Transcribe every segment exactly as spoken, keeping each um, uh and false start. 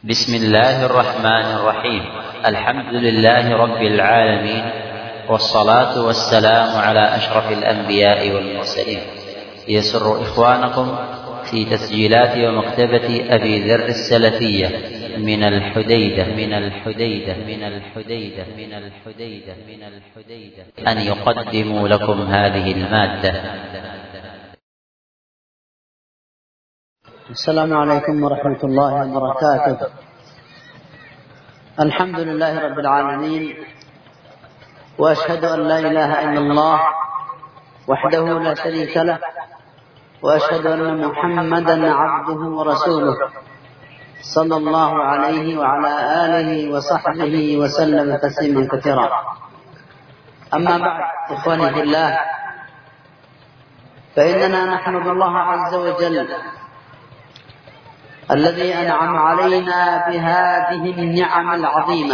بسم الله الرحمن الرحيم. الحمد لله رب العالمين، والصلاة والسلام على أشرف الأنبياء والمرسلين. يسر إخوانكم في تسجيلات ومكتبة أبي ذر السلفية من الحديدة من الحديدة من الحديدة من الحديدة من الحديدة أن يقدموا لكم هذه المادة. السلام عليكم ورحمة الله وبركاته. الحمد لله رب العالمين، وأشهد أن لا إله إلا الله وحده لا شريك له، وأشهد أن محمدا عبده ورسوله صلى الله عليه وعلى آله وصحبه وسلم تسليما كثيرا. أما بعد، إخواني في الله، فإننا نحمد الله عز وجل الذي أنعم علينا بهذه النعم العظيمة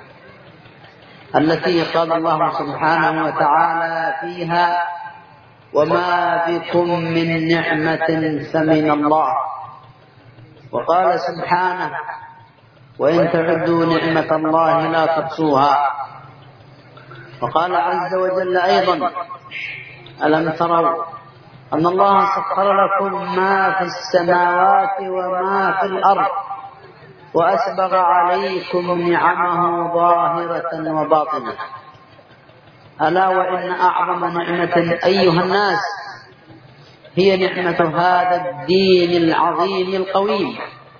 التي قال الله سبحانه وتعالى فيها: وما بكم من نعمة فمن الله. وقال سبحانه: وإن تعدوا نعمة الله لا تحصوها. وقال عز وجل أيضا: ألم تروا أن الله سخر لكم ما في السماوات وما في الأرض وأسبغ عليكم نعمه ظاهرة وباطنة. ألا وإن أعظم نعمة أيها الناس هي نعمة هذا الدين العظيم القويم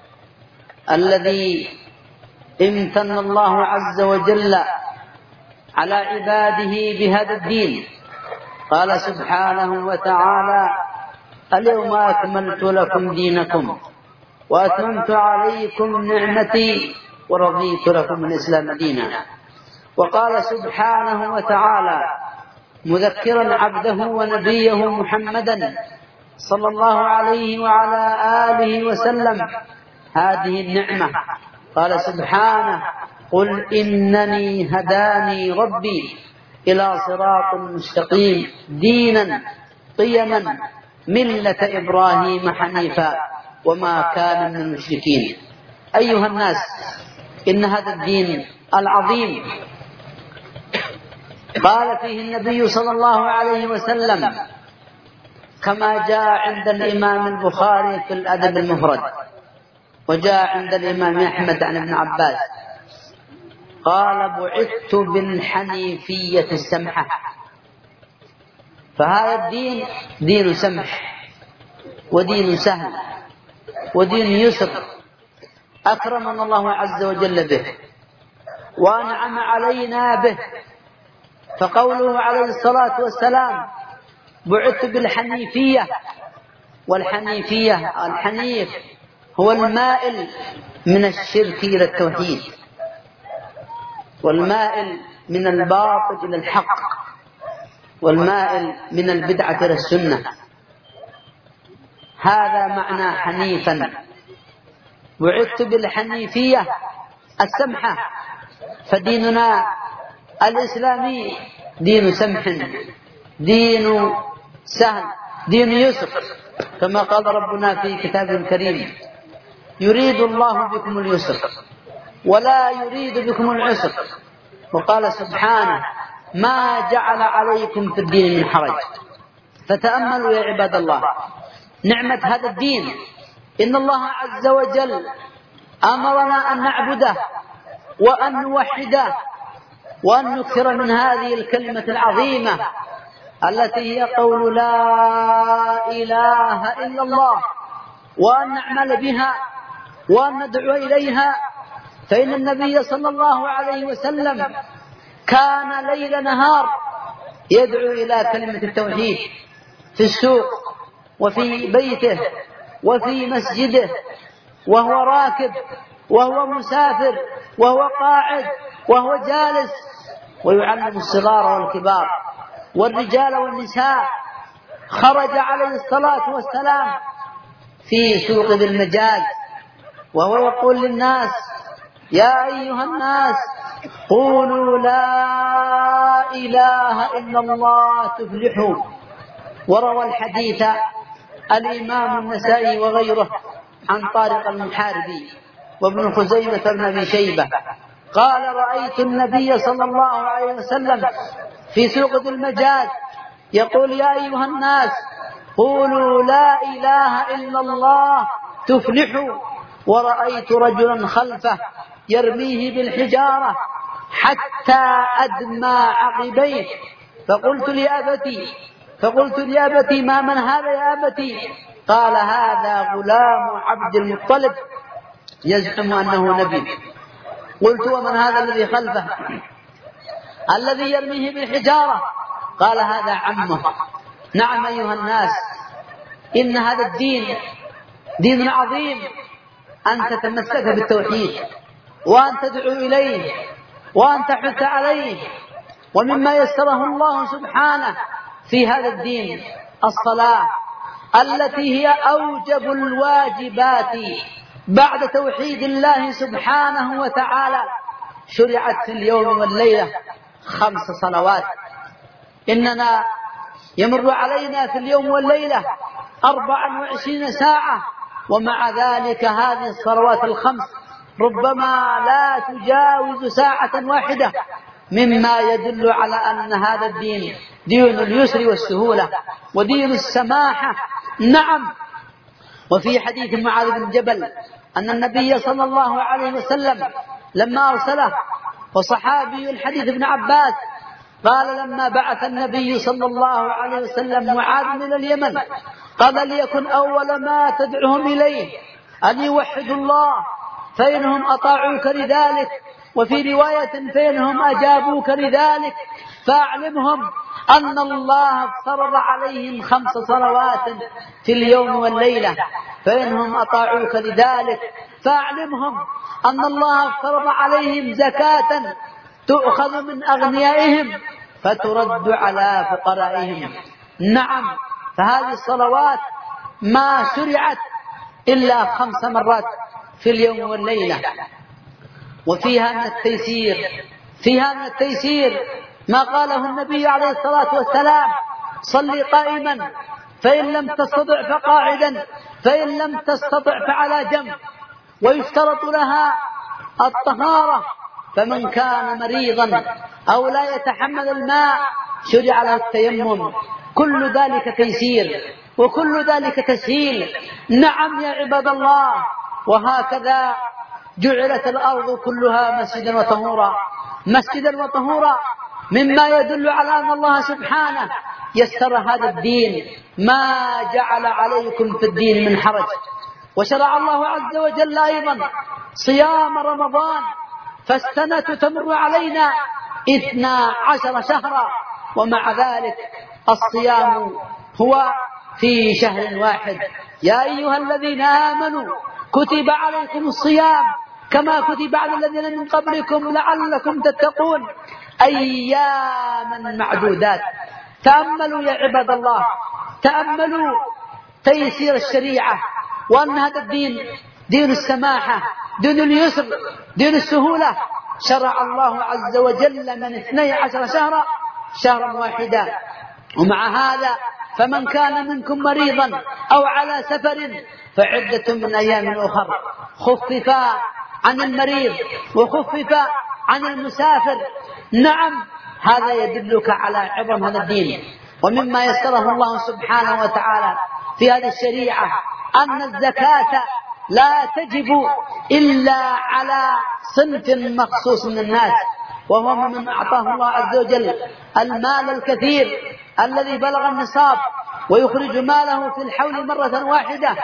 الذي امتن الله عز وجل على عباده بهذا الدين. قال سبحانه وتعالى: اليوم أكملت لكم دينكم وأتممت عليكم نعمتي ورضيت لكم الإسلام دينا. وقال سبحانه وتعالى مذكرا عبده ونبيه محمدا صلى الله عليه وعلى آله وسلم هذه النعمة. قال سبحانه: قل إنني هداني ربي إلى صراط مستقيم دينا قيما ملة إبراهيم حنيفا وما كان من المشركين. أيها الناس، إن هذا الدين العظيم قال فيه النبي صلى الله عليه وسلم كما جاء عند الإمام البخاري في الأدب المفرد، وجاء عند الإمام أحمد عن ابن عباس قال: بعثت بالحنيفية السمحة. فهذا الدين دين سمح ودين سهل ودين يسر، أكرمنا الله عز وجل به وأنعم علينا به. فقوله عليه الصلاة والسلام: بعثت بالحنيفية. والحنيفية، الحنيف هو المائل من الشرك إلى التوحيد، والمائل من الباطل إلى الحق، والمائل من البدعة إلى السنة. هذا معنى حنيفا. بعثت بالحنيفية السمحة. فديننا الإسلامي دين سمح، دين سهل، دين يسر، كما قال ربنا في كتابه الكريم: يريد الله بكم اليسر ولا يريد بكم العسر. وقال سبحانه: ما جعل عليكم في الدين من حرج. فتأملوا يا عباد الله نعمة هذا الدين. إن الله عز وجل أمرنا أن نعبده وأن نوحده وأن نكثر من هذه الكلمة العظيمة التي هي قول لا إله إلا الله، وأن نعمل بها وأن ندعو إليها. فإن النبي صلى الله عليه وسلم كان ليل نهار يدعو إلى كلمة التوحيد في السوق وفي بيته وفي مسجده، وهو راكب وهو مسافر وهو قاعد وهو جالس، ويعلم الصغار والكبار والرجال والنساء. خرج عليه الصلاة والسلام في سوق ذي المجاز وهو يقول للناس: يا أيها الناس قولوا لا إله إلا الله تفلحوا. وروى الحديث الإمام النسائي وغيره عن طارق المحاربي وابن خزيمة بن أبي شيبة قال رأيت النبي صلى الله عليه وسلم في سوق ذي المجاز يقول يا أيها الناس قولوا لا إله إلا الله تفلحوا، ورأيت رجلا خلفه يرميه بالحجارة حتى أدمى عقبيه، فقلت لأبتي فقلت لأبتي ما من هذا يا أبتي؟ قال هذا غلام عبد المطلب يزعم أنه نبي. قلت ومن هذا الذي خلفه الذي يرميه بالحجارة؟ قال هذا عمه. نعم أيها الناس، إن هذا الدين دين عظيم، أن تتمسك بالتوحيد وأن تدعو إليه وأن تحث عليه. ومما يسره الله سبحانه في هذا الدين الصلاة التي هي أوجب الواجبات بعد توحيد الله سبحانه وتعالى. شرعت في اليوم والليلة خمس صلوات. إننا يمر علينا في اليوم والليلة أربع وعشرين ساعة، ومع ذلك هذه الصلوات الخمس ربما لا تجاوز ساعة واحدة، مما يدل على أن هذا الدين دين اليسر والسهولة ودين السماحة. نعم. وفي حديث معاذ بن جبل أن النبي صلى الله عليه وسلم لما أرسله، وصحابي الحديث ابن عباس قال لما بعث النبي صلى الله عليه وسلم معاذ إلى اليمن قال ليكن أول ما تدعوهم إليه أن يوحدوا الله، فإنهم أطاعوك لذلك، وفي رواية فإنهم أجابوك لذلك، فأعلمهم أن الله افترض عليهم خمس صلوات في اليوم والليلة، فإنهم أطاعوك لذلك فأعلمهم أن الله افترض عليهم زكاة تؤخذ من أغنيائهم فترد على فقرائهم. نعم. فهذه الصلوات ما شرعت إلا خمس مرات في اليوم والليلة. وفيها من التيسير فيها من التيسير ما قاله النبي عليه الصلاة والسلام: صلي قائما، فإن لم تستطع فقاعدا، فإن لم تستطع فعلى جنب. ويشترط لها الطهارة، فمن كان مريضا أو لا يتحمل الماء شرع له التيمم. كل ذلك تيسير وكل ذلك تسهيل. نعم يا عباد الله. وهكذا جعلت الأرض كلها مسجدا وطهورا مسجدا وطهورا مما يدل على أن الله سبحانه يسر هذا الدين، ما جعل عليكم في الدين من حرج. وشرع الله عز وجل أيضا صيام رمضان، فالسنة تمر علينا اثنا عشر شهرا، ومع ذلك الصيام هو في شهر واحد. يا أيها الذين آمنوا كتب عليكم الصيام كما كتب على الذين من قبلكم لعلكم تتقون أياما معدودات. تأملوا يا عباد الله، تأملوا تيسير الشريعة، وأن هذا الدين دين السماحة، دين اليسر، دين السهولة. شرع الله عز وجل من اثني عشر شهرا شهرا واحدا. ومع هذا فمن كان منكم مريضا أو على سفر فعدة من أيام أخر. خفف عن المريض وخفف عن المسافر. نعم. هذا يدلك على عظم هذا الدين. ومما يسره الله سبحانه وتعالى في هذه الشريعة أن الزكاة لا تجب إلا على صنف مخصوص من الناس، وهو من أعطاه الله عز وجل المال الكثير الذي بلغ النصاب ويخرج ماله في الحول مرة واحدة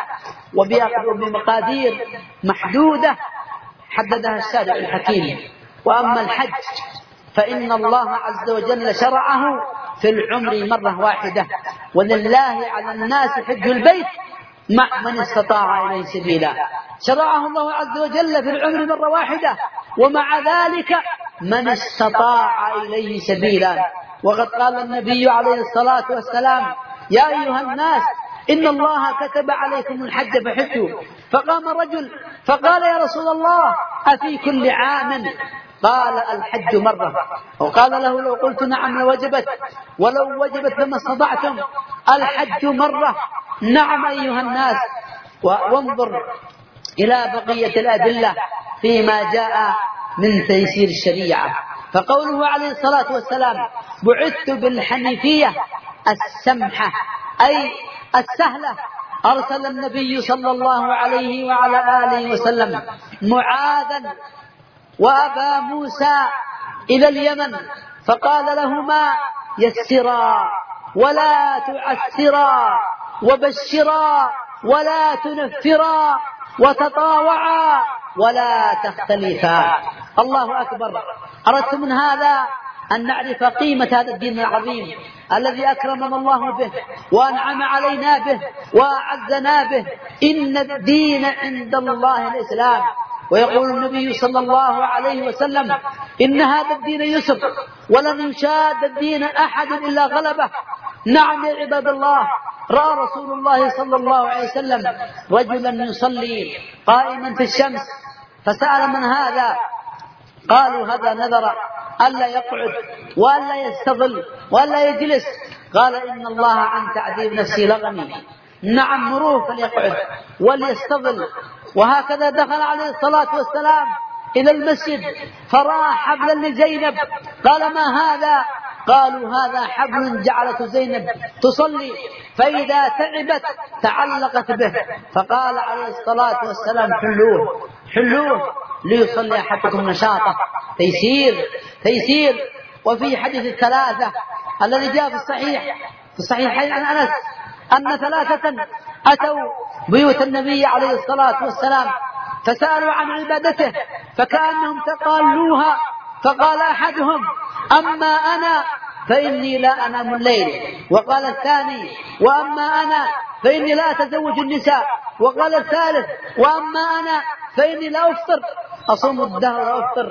وبمقادير محدودة حددها الشارع الحكيم. وأما الحج فإن الله عز وجل شرعه في العمر مرة واحدة، ولله على الناس حج البيت مع من استطاع إليه سبيلا. شرعه الله عز وجل في العمر مرة واحدة، ومع ذلك من استطاع إليه سبيلا. وقد قال النبي عليه الصلاة والسلام: يا أيها الناس إن الله كتب عليكم الحج فحجوا. فقام رجل فقال: يا رسول الله أفي كل عام؟ قال: الحج مرة. وقال له: لو قلت نعم لوجبت، ولو وجبت لما استطعتم. الحج مرة. نعم أيها الناس. وانظر إلى بقية الأدلة فيما جاء من تيسير الشريعة. فقوله عليه الصلاة والسلام بعثت بالحنيفية السمحة أي السهلة، أرسل النبي صلى الله عليه وعلى آله وسلم معاذا وأبا موسى إلى اليمن فقال لهما يسرا ولا تعسرا وبشرا ولا تنفرا وتطاوعا ولا تختلفا. الله أكبر. أردت من هذا أن نعرف قيمة هذا الدين العظيم الذي أكرمنا الله به وأنعم علينا به وأعزنا به. إن الدين عند الله الإسلام. ويقول النبي صلى الله عليه وسلم إن هذا الدين يسر ولن يشاد الدين أحد إلا غلبه. نعم يا عباد الله، رأى رسول الله صلى الله عليه وسلم رجلا يصلي قائما في الشمس فسأل من هذا؟ قالوا هذا نذر ألا يقعد وألا يستظل وألا يجلس. قال إن الله عن تعذيب نفسي لغني. نعم مروه فليقعد وليستظل. وهكذا دخل عليه الصلاة والسلام إلى المسجد فرأى حبلا لزينب قال ما هذا؟ قالوا هذا حبل جعلته زينب تصلي فإذا تعبت تعلقت به. فقال عليه الصلاة والسلام حلوه حلوه ليصلي أحدكم نشاطه. تيسير تيسير. وفي حديث الثلاثة الذي جاء في الصحيح في الصحيحين عن أنس أن ثلاثة أتوا بيوت النبي عليه الصلاة والسلام فسألوا عن عبادته فكأنهم تقالوها. فقال أحدهم أما أنا فإني لا أنام الليل. وقال الثاني وأما أنا فإني لا أتزوج النساء. وقال الثالث وأما أنا فإني لا أفطر أصوم الدهر وأفطر.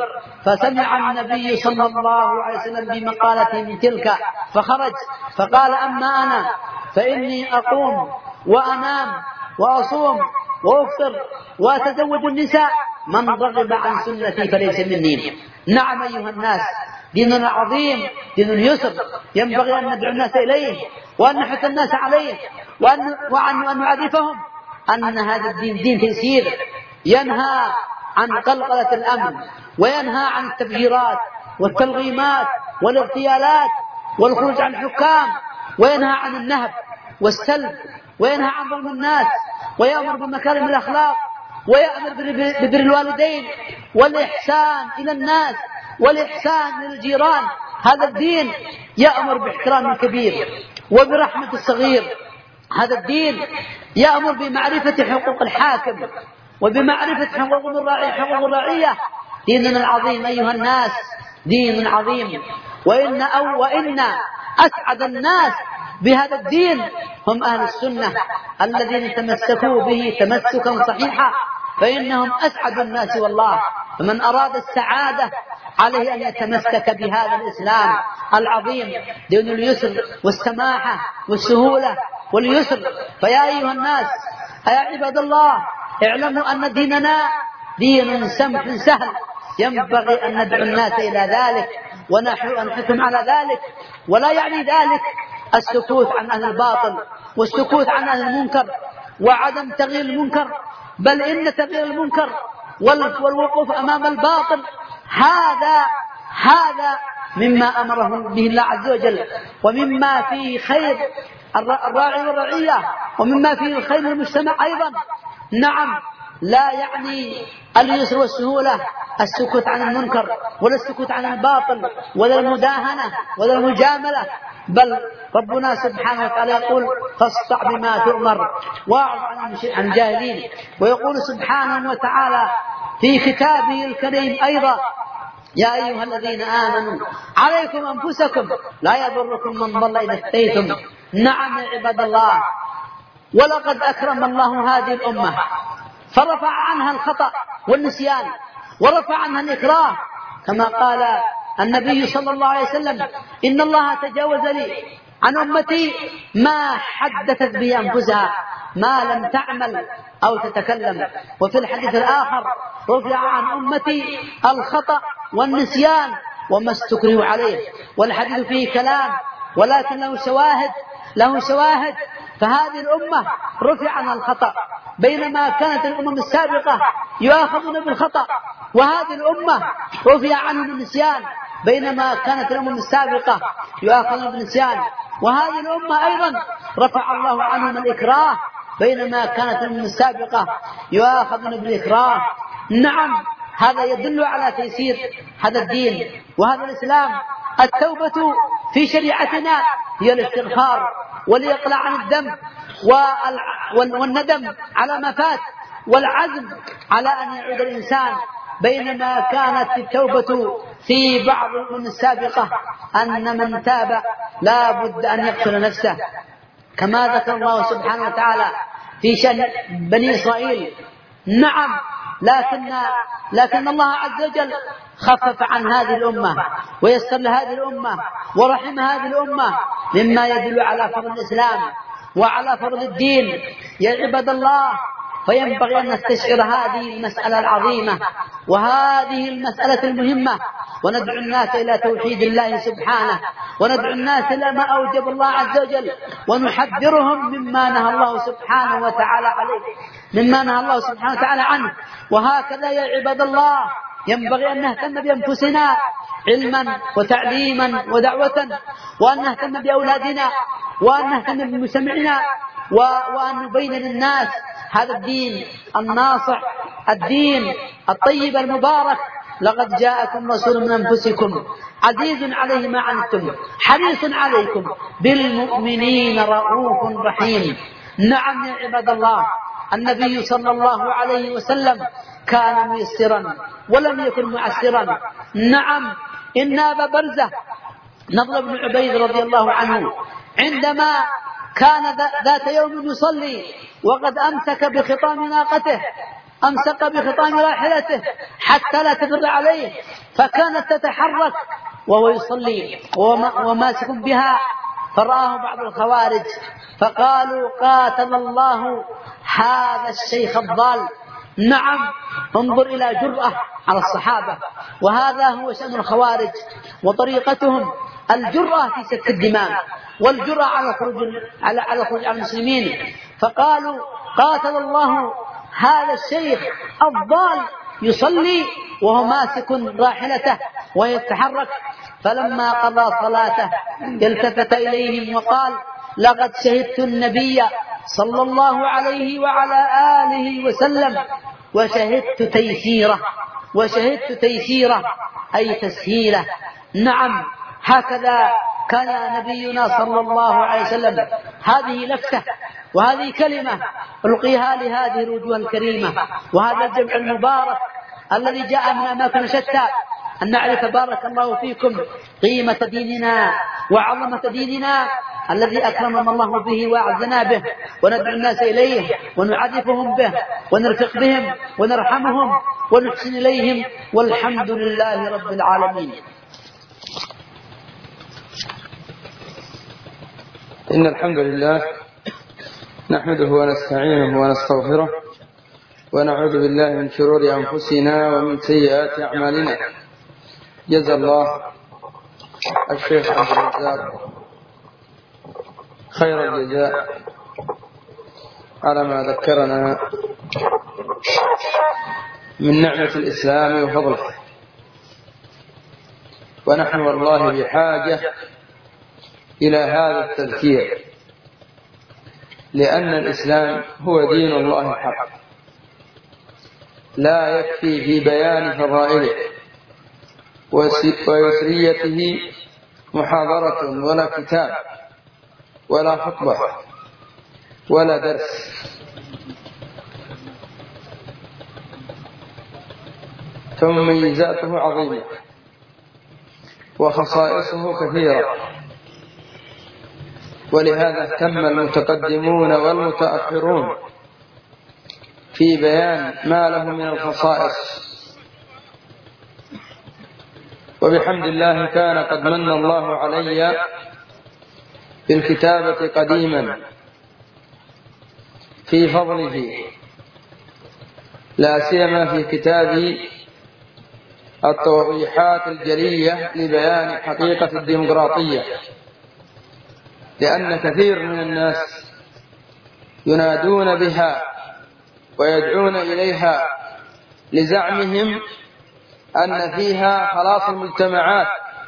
فسمع النبي صلى الله عليه وسلم بمقالته من تلك فخرج فقال أما أنا فإني أقوم وأنام وأصوم وأفطر وأتزوج النساء من رغب عن سنتي فليس مني. نعم أيها الناس، ديننا عظيم، دين يسر ينبغي أن ندعو الناس إليه وأن نحث الناس عليه وأن, وأن, وأن نعرفهم أن هذا الدين دين تيسير ينهى عن قلقلة الأمن وينهى عن التفجيرات والتلغيمات والاغتيالات والخروج عن الحكام وينهى عن النهب والسلب وينهى عن ظلم الناس ويأمر بمكارم الأخلاق ويأمر ببر الوالدين والإحسان إلى الناس والإحسان للجيران. هذا الدين يأمر باحترام الكبير وبرحمة الصغير. هذا الدين يأمر بمعرفة حقوق الحاكم وبمعرفة حقوق الراعي حقوق الرعية. ديننا العظيم أيها الناس دين عظيم. وإن أو وإن أسعد الناس بهذا الدين هم أهل السنة الذين تمسكوا به تمسكا صحيحا فإنهم أسعد الناس والله. فمن أراد السعادة عليه أن يتمسك بهذا الإسلام العظيم دين اليسر والسماحة والسهولة واليسر. فيا أيها الناس يا عباد الله اعلموا أن ديننا دين سمح سهل ينبغي أن ندعو الناس إلى ذلك ونحثهم على ذلك. ولا يعني ذلك السكوت عن أهل الباطل والسكوت عن أهل المنكر وعدم تغيير المنكر، بل إن تغيير المنكر والوقوف أمام الباطل هذا هذا مما أمره به الله عز وجل ومما فيه خير الراعي والرعية ومما فيه الخير للمجتمع أيضا. نعم لا يعني اليسر والسهولة السكوت عن المنكر ولا السكوت عن الباطل ولا المداهنة ولا المجاملة، بل ربنا سبحانه وتعالى يقول فاصدع بما تؤمر واعرض عن الجاهلين. ويقول سبحانه وتعالى في كتابه الكريم أيضا يا أيها الذين آمنوا عليكم أنفسكم لا يضركم من ضل إذا اهتديتم. نعم يا عباد الله، ولقد أكرم الله هذه الأمة فرفع عنها الخطأ والنسيان ورفع عنها الإكراه كما قال النبي صلى الله عليه وسلم إن الله تجاوز لي عن أمتي ما حدثت به أنفسها ما لم تعمل أو تتكلم. وفي الحديث الآخر رفع عن أمتي الخطأ والنسيان وما استكرهوا عليه. والحديث فيه كلام ولكن له شواهد له شواهد فهذه الأمة رفع عنها الخطأ بينما كانت الأمم السابقة يؤاخذون بالخطأ، وهذه الأمة رفع عنهم النسيان بينما كانت الأمم السابقة يؤاخذون بالنسيان، وهذه الأمة أيضا رفع الله عنهم الإكراه بينما كانت الأمم السابقة يؤاخذون بالإكراه. نعم، هذا يدل على تيسير هذا الدين وهذا الإسلام. التوبة في شريعتنا هي الاستغفار والإقلاع عن الذنب والندم على ما فات والعزم على أن يعود الإنسان، بينما كانت التوبة في بعض الأمم السابقة أن من تاب لا بد أن يقتل نفسه، كما ذكر الله سبحانه وتعالى في شأن بني إسرائيل. نعم، لكن لكن الله عز وجل خفف عن هذه الأمة ويسر لهذه الأمة ورحم هذه الأمة، مما يدل على فضل الإسلام وعلى فضل الدين. يا عباد الله، فينبغي أن نستشعر هذه المسألة العظيمة وهذه المسألة المهمة، وندعو الناس إلى توحيد الله سبحانه، وندعو الناس إلى ما أوجب الله عز وجل، ونحذرهم مما نهى الله سبحانه وتعالى عليه مما نهى الله سبحانه وتعالى عنه. وهكذا يا عباد الله ينبغي أن نهتم بأنفسنا علما وتعليما ودعوة، وأن نهتم بأولادنا، وأن نهتم بمجتمعنا، وأن نبين للناس هذا الدين الناصح، الدين الطيب المبارك. لقد جاءكم رسول من أنفسكم عزيز عليه ما عنتم حريص عليكم بالمؤمنين رؤوف رحيم. نعم يا عباد الله، النبي صلى الله عليه وسلم كان ميسرا ولم يكن معسرا. نعم، إن أبا برزة نضر بن عبيد رضي الله عنه عندما كان ذات يوم يصلي وقد أمسك بخطام ناقته أمسك بخطام راحلته حتى لا تدر عليه، فكانت تتحرك وهو يصلي وماسك بها، فرآه بعض الخوارج فقالوا قاتل الله هذا الشيخ الضال. نعم، انظر إلى جرأة على الصحابة، وهذا هو شأن الخوارج وطريقتهم، الجرأة في سفك الدماء والجرأة على الخروج على على الخروج على المسلمين. فقالوا قاتل الله هذا الشيخ الضال يصلي وهو ماسك راحلته ويتحرك. فلما قضى صلاته التفت إليهم وقال لقد شهدت النبي صلى الله عليه وعلى آله وسلم وشهدت تيسيره وشهدت تيسيره أي تسهيله. نعم، هكذا كان نبينا صلى الله عليه وسلم. هذه لفتة وهذه كلمة ألقيها لهذه الوجوه الكريمة وهذا الجمع المبارك الذي جاء من أماكن شتى، أن نعرف بارك الله فيكم قيمة ديننا وعظمة ديننا الذي أكرمنا الله به وأعزنا به، وندعو الناس إليه ونعرفهم به ونرفق بهم ونرحمهم ونحسن إليهم، والحمد لله رب العالمين. إن الحمد لله نحمده ونستعينه ونستغفره ونعوذ بالله من شرور أنفسنا ومن سيئات أعمالنا. جزا الله الشيخ عبد الرزاق خير الجزاء على ما ذكرنا من نعمة الإسلام وفضله، ونحن والله بحاجة إلى هذا التذكير، لأن الإسلام هو دين الله الحق، لا يكفي في بيان فضائله ويسريته محاضرة ولا كتاب ولا خطبة ولا درس، فمميزاته عظيمة وخصائصه كثيرة، ولهذا اهتم المتقدمون والمتأخرون في بيان ما له من الخصائص. وبحمد الله كان قد من الله علي بالكتابة قديما في فضله، لا سيما في كتاب التوضيحات الجلية لبيان حقيقة الديمقراطية، لأن كثير من الناس ينادون بها ويدعون إليها لزعمهم أن فيها خلاص المجتمعات.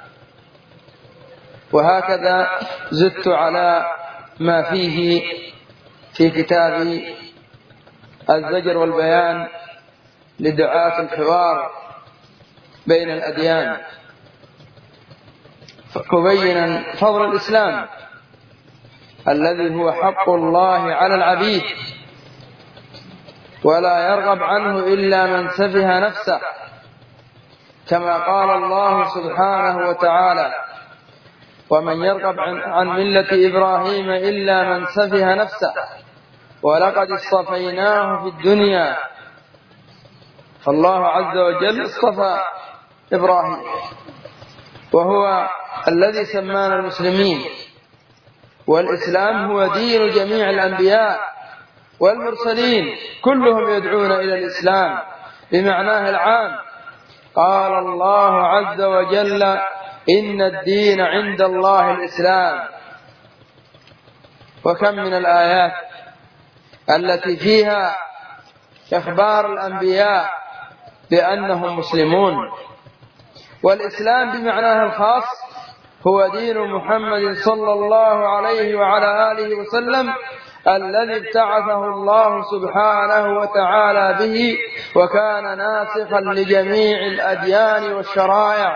وهكذا زدت على ما فيه في كتاب الزجر والبيان لدعاة الحوار بين الأديان، مبينا فضل الإسلام الذي هو حق الله على العبيد، ولا يرغب عنه إلا من سفه نفسه، كما قال الله سبحانه وتعالى: ومن يرغب عن ملة إبراهيم إلا من سفه نفسه ولقد اصطفيناه في الدنيا. فالله عز وجل اصطفى إبراهيم، وهو الذي سمانا المسلمين، والإسلام هو دين جميع الأنبياء والمرسلين، كلهم يدعون إلى الإسلام بمعناه العام. قال الله عز وجل: إن الدين عند الله الإسلام. وكم من الآيات التي فيها إخبار الأنبياء بأنهم مسلمون. والإسلام بمعناه الخاص هو دين محمد صلى الله عليه وعلى آله وسلم، الذي ابتعثه الله سبحانه وتعالى به، وكان ناسخا لجميع الأديان والشرائع،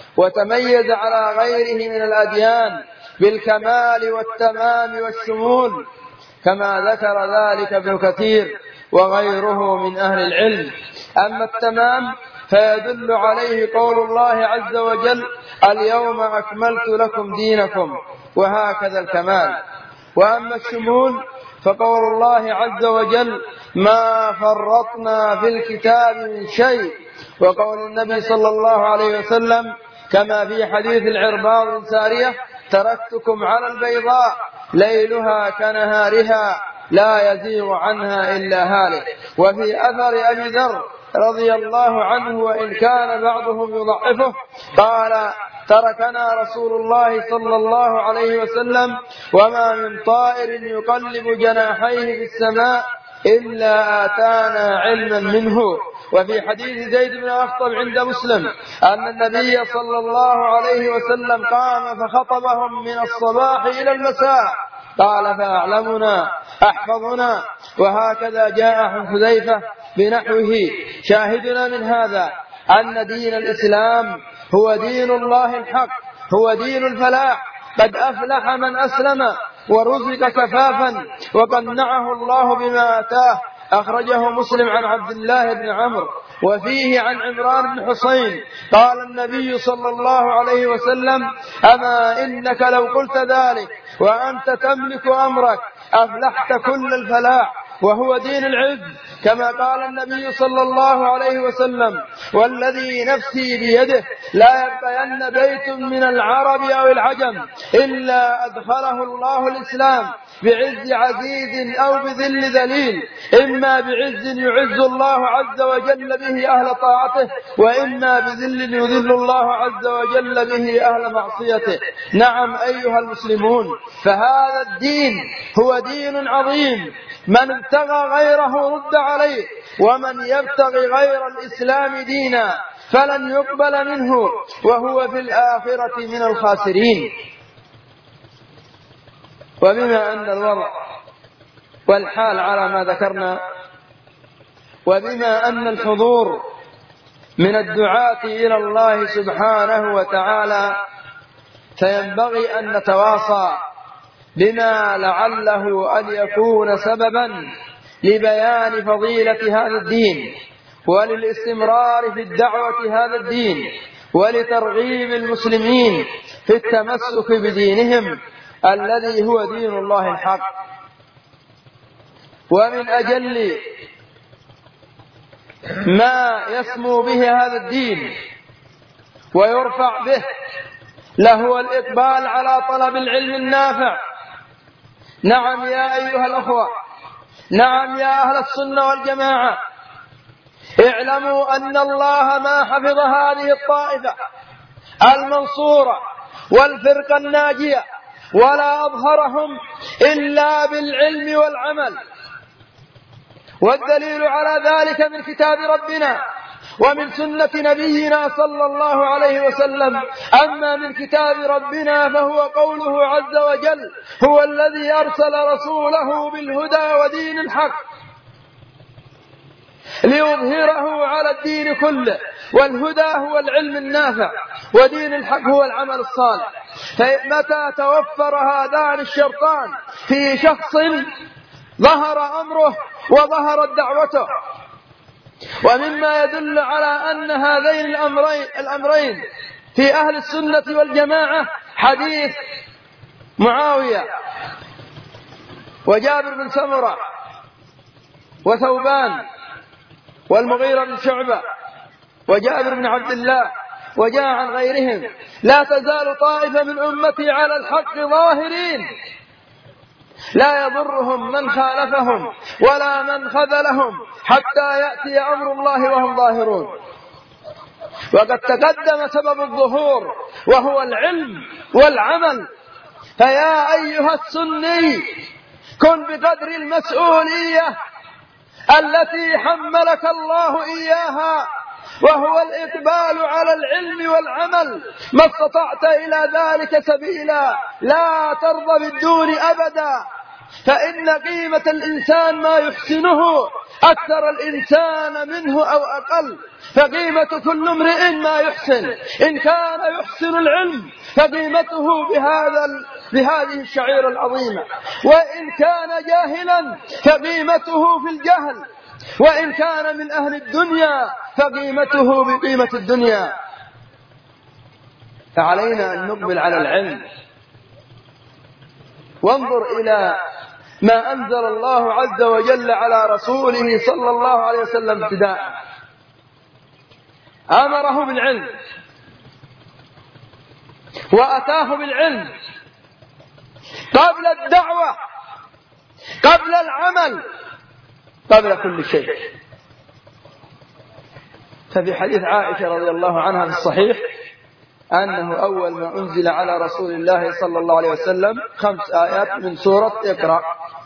وتميز على غيره من الأديان بالكمال والتمام والشمول، كما ذكر ذلك ابن كثير وغيره من أهل العلم. أما التمام فيدل عليه قول الله عز وجل: اليوم أكملت لكم دينكم، وهكذا الكمال. وأما الشمول فقول الله عز وجل: ما فرطنا في الكتاب من شيء، وقول النبي صلى الله عليه وسلم كما في حديث العرباض بن سارية: تركتكم على البيضاء ليلها كنهارها لا يزيغ عنها إلا هالك. وفي أثر أبي ذر رضي الله عنه وإن كان بعضهم يضعفه قال: تركنا رسول الله صلى الله عليه وسلم وما من طائر يقلب جناحيه في السماء إلا آتانا علما منه. وفي حديث زيد بن أخطب عند مسلم أن النبي صلى الله عليه وسلم قام فخطبهم من الصباح إلى المساء، قال: فأعلمنا أحفظنا. وهكذا جاء عن حذيفة بنحوه. شاهدنا من هذا أن دين الإسلام هو دين الله الحق، هو دين الفلاح. قد أفلح من أسلم ورزق كفافا وقنعه الله بما آتاه. أخرجه مسلم عن عبد الله بن عمرو، وفيه عن عمران بن حسين قال النبي صلى الله عليه وسلم: أما إنك لو قلت ذلك وأنت تملك أمرك أفلحت كل الفلاح، وهو دين العز، كما قال النبي صلى الله عليه وسلم: والذي نفسي بيده لا يبقين بيت من العرب أو العجم إلا أدخله الله الإسلام بعز عزيز أو بذل ذليل، إما بعز يعز الله عز وجل به أهل طاعته، وإما بذل يذل الله عز وجل به أهل معصيته. نعم أيها المسلمون، فهذا الدين هو دين عظيم، من ابتغى غيره رد عليه، ومن يبتغي غير الإسلام دينا فلن يقبل منه وهو في الآخرة من الخاسرين. وبما أن الوضع والحال على ما ذكرنا، وبما أن الحضور من الدعاة إلى الله سبحانه وتعالى، فينبغي أن نتواصى بما لعله أن يكون سببا لبيان فضيلة هذا الدين، وللاستمرار في الدعوة هذا الدين، ولترغيب المسلمين في التمسك بدينهم الذي هو دين الله الحق. ومن أجل ما يسمو به هذا الدين ويرفع به له الإقبال على طلب العلم النافع. نعم يا أيها الأخوة، نعم يا أهل السنة والجماعة، اعلموا أن الله ما حفظ هذه الطائفة المنصورة والفرقة الناجية ولا أظهرهم إلا بالعلم والعمل. والدليل على ذلك من كتاب ربنا ومن سنة نبينا صلى الله عليه وسلم. أما من كتاب ربنا فهو قوله عز وجل: هو الذي أرسل رسوله بالهدى ودين الحق ليظهره على الدين كله. والهدى هو العلم النافع، ودين الحق هو العمل الصالح. فمتى توفر هذان الشرطان في شخص ظهر أمره وظهرت دعوته. ومما يدل على أن هذين الأمرين, الأمرين في أهل السنة والجماعة حديث معاوية وجابر بن سمرة وثوبان والمغيرة بن شعبة وجابر بن عبد الله، وجاء عن غيرهم: لا تزال طائفة من أمتي على الحق ظاهرين لا يضرهم من خالفهم ولا من خذلهم حتى يأتي أمر الله وهم ظاهرون. وقد تقدم سبب الظهور وهو العلم والعمل. فيا أيها السني، كن بقدر المسؤولية التي حملك الله إياها، وهو الإقبال على العلم والعمل ما استطعت إلى ذلك سبيلا. لا ترضى بالدون أبدا، فإن قيمة الإنسان ما يحسنه، أكثر الإنسان منه أو أقل. فقيمة كل امرئ ما يحسن. إن كان يحسن العلم فقيمته بهذا بهذه الشعيرة العظيمة، وإن كان جاهلا فقيمته في الجهل، وإن كان من أهل الدنيا فقيمته بقيمة الدنيا. فعلينا أن نقبل على العلم. وانظر إلى ما أنزل الله عز وجل على رسوله صلى الله عليه وسلم ابتداء. أمره بالعلم وأتاه بالعلم قبل الدعوة، قبل العمل، قبل كل شيء. ففي حديث عائشة رضي الله عنها في الصحيح أنه أول ما أنزل على رسول الله صلى الله عليه وسلم خمس آيات من سورة اقرأ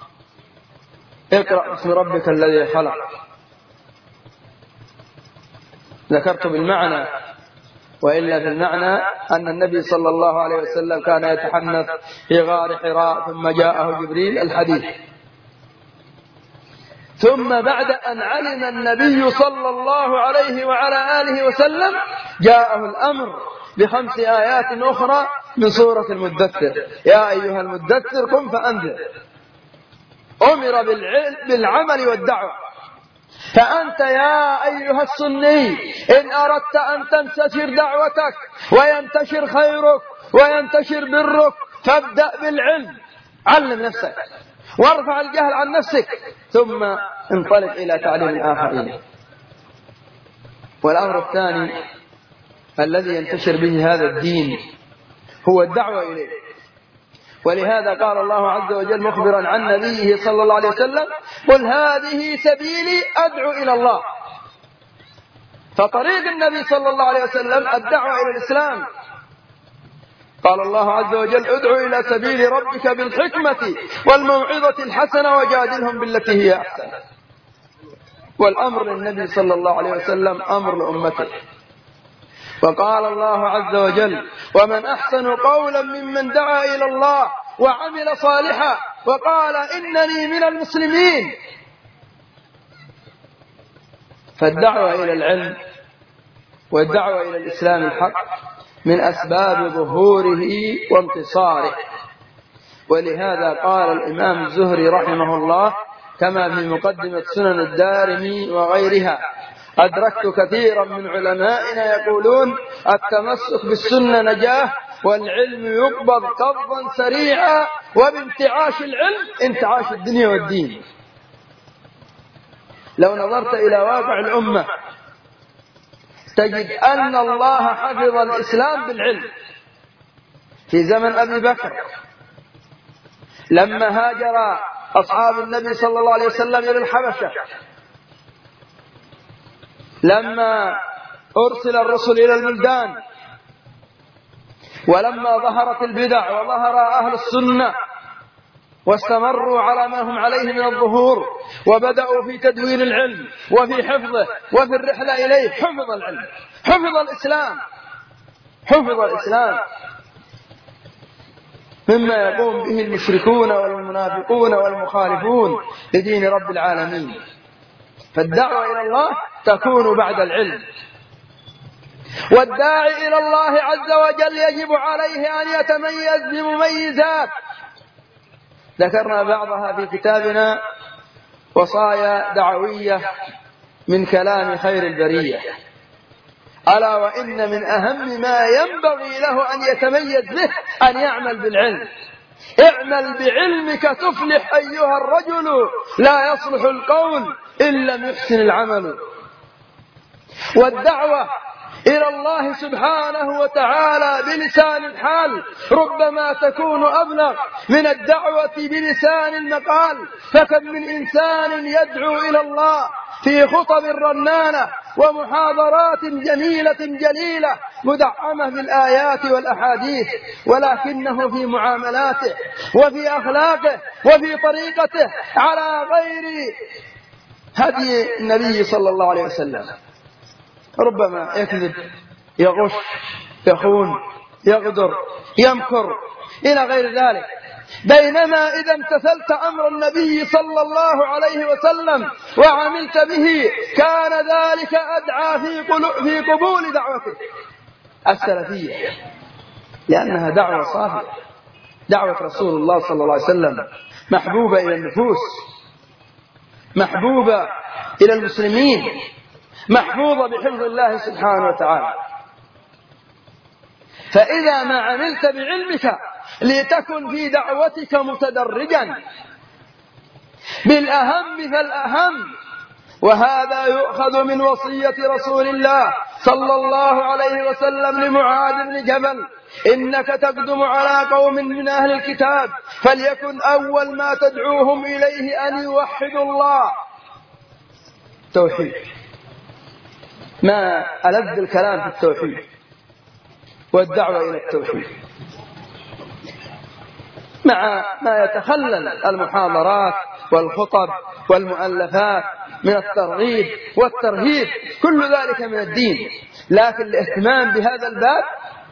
اقرأ باسم ربك الذي خلق. ذكرت بالمعنى، وإلا في المعنى أن النبي صلى الله عليه وسلم كان يتحنث في غار حراء ثم جاءه جبريل الحديث. ثم بعد أن علم النبي صلى الله عليه وعلى آله وسلم جاءه الأمر بخمس آيات أخرى من سورة المدثر: يا أيها المدثر قم فأنذر. أمر بالعمل والدعوة. فأنت يا أيها السني إن أردت أن تنتشر دعوتك وينتشر خيرك وينتشر برك فابدأ بالعلم. علم نفسك وارفع الجهل عن نفسك، ثم انطلق إلى تعليم الآخرين. والأمر الثاني الذي ينتشر به هذا الدين هو الدعوة إليه. ولهذا قال الله عز وجل مخبرا عن نبيه صلى الله عليه وسلم: قل هذه سبيلي أدعو إلى الله. فطريق النبي صلى الله عليه وسلم الدعوة إلى الإسلام. قال الله عز وجل: ادعو إلى سبيل ربك بالحكمة والموعظة الحسنة وجادلهم بالتي هي أحسن. والأمر للنبي صلى الله عليه وسلم أمر لأمته. وقال الله عز وجل: ومن أحسن قولا ممن دعا إلى الله وعمل صالحا وقال إنني من المسلمين. فالدعوة إلى العلم والدعوة إلى الإسلام الحق من أسباب ظهوره وانتصاره. ولهذا قال الإمام الزهري رحمه الله كما في مقدمة سنن الدارمي وغيرها: أدركت كثيرا من علمائنا يقولون التمسك بالسنة نجاة، والعلم يقبض قبضا سريعا، وبانتعاش العلم انتعاش الدنيا والدين. لو نظرت إلى واقع الأمة تجد أن الله حفظ الإسلام بالعلم. في زمن أبي بكر لما هاجر أصحاب النبي صلى الله عليه وسلم إلى الحبشة، لما أرسل الرسل إلى البلدان، ولما ظهرت البدع وظهر أهل السنة واستمروا على ما هم عليه من الظهور، وبدأوا في تدوين العلم وفي حفظه وفي الرحلة إليه. حفظ العلم، حفظ الإسلام، حفظ الإسلام مما يقوم به المشركون والمنافقون والمخالفون لدين رب العالمين. فالدعوة إلى الله تكون بعد العلم، والداعي إلى الله عز وجل يجب عليه أن يتميز بمميزات ذكرنا بعضها في كتابنا وصايا دعوية من كلام خير البرية. ألا وإن من أهم ما ينبغي له أن يتميز به أن يعمل بالعلم. اعمل بعلمك تفلح أيها الرجل، لا يصلح القول إن لم يحسن العمل. والدعوة إلى الله سبحانه وتعالى بلسان الحال ربما تكون أبلغ من الدعوة بلسان المقال. فكم من إنسان يدعو إلى الله في خطب رنانة ومحاضرات جميلة جليلة مدعمة بالآيات والأحاديث، ولكنه في معاملاته وفي أخلاقه وفي طريقته على غير هدي النبي صلى الله عليه وسلم. ربما يكذب، يغش، يخون، يغدر، يمكر إلى غير ذلك. بينما إذا امتثلت أمر النبي صلى الله عليه وسلم وعملت به كان ذلك أدعى في قبول دعوته السلفية، لأنها دعوة صافية، دعوة رسول الله صلى الله عليه وسلم محبوبة إلى النفوس، محبوبة إلى المسلمين، محفوظة بحفظ الله سبحانه وتعالى. فإذا ما عملت بعلمك لتكن في دعوتك متدرجا بالأهم فالأهم. وهذا يؤخذ من وصية رسول الله صلى الله عليه وسلم لمعاذ بن جبل: إنك تقدم على قوم من أهل الكتاب فليكن أول ما تدعوهم إليه أن يوحدوا الله. توحيد، ما ألذ الكلام في التوحيد والدعوة إلى التوحيد، مع ما يتخلل المحاضرات والخطب والمؤلفات من الترغيب والترهيب، كل ذلك من الدين. لكن الاهتمام بهذا الباب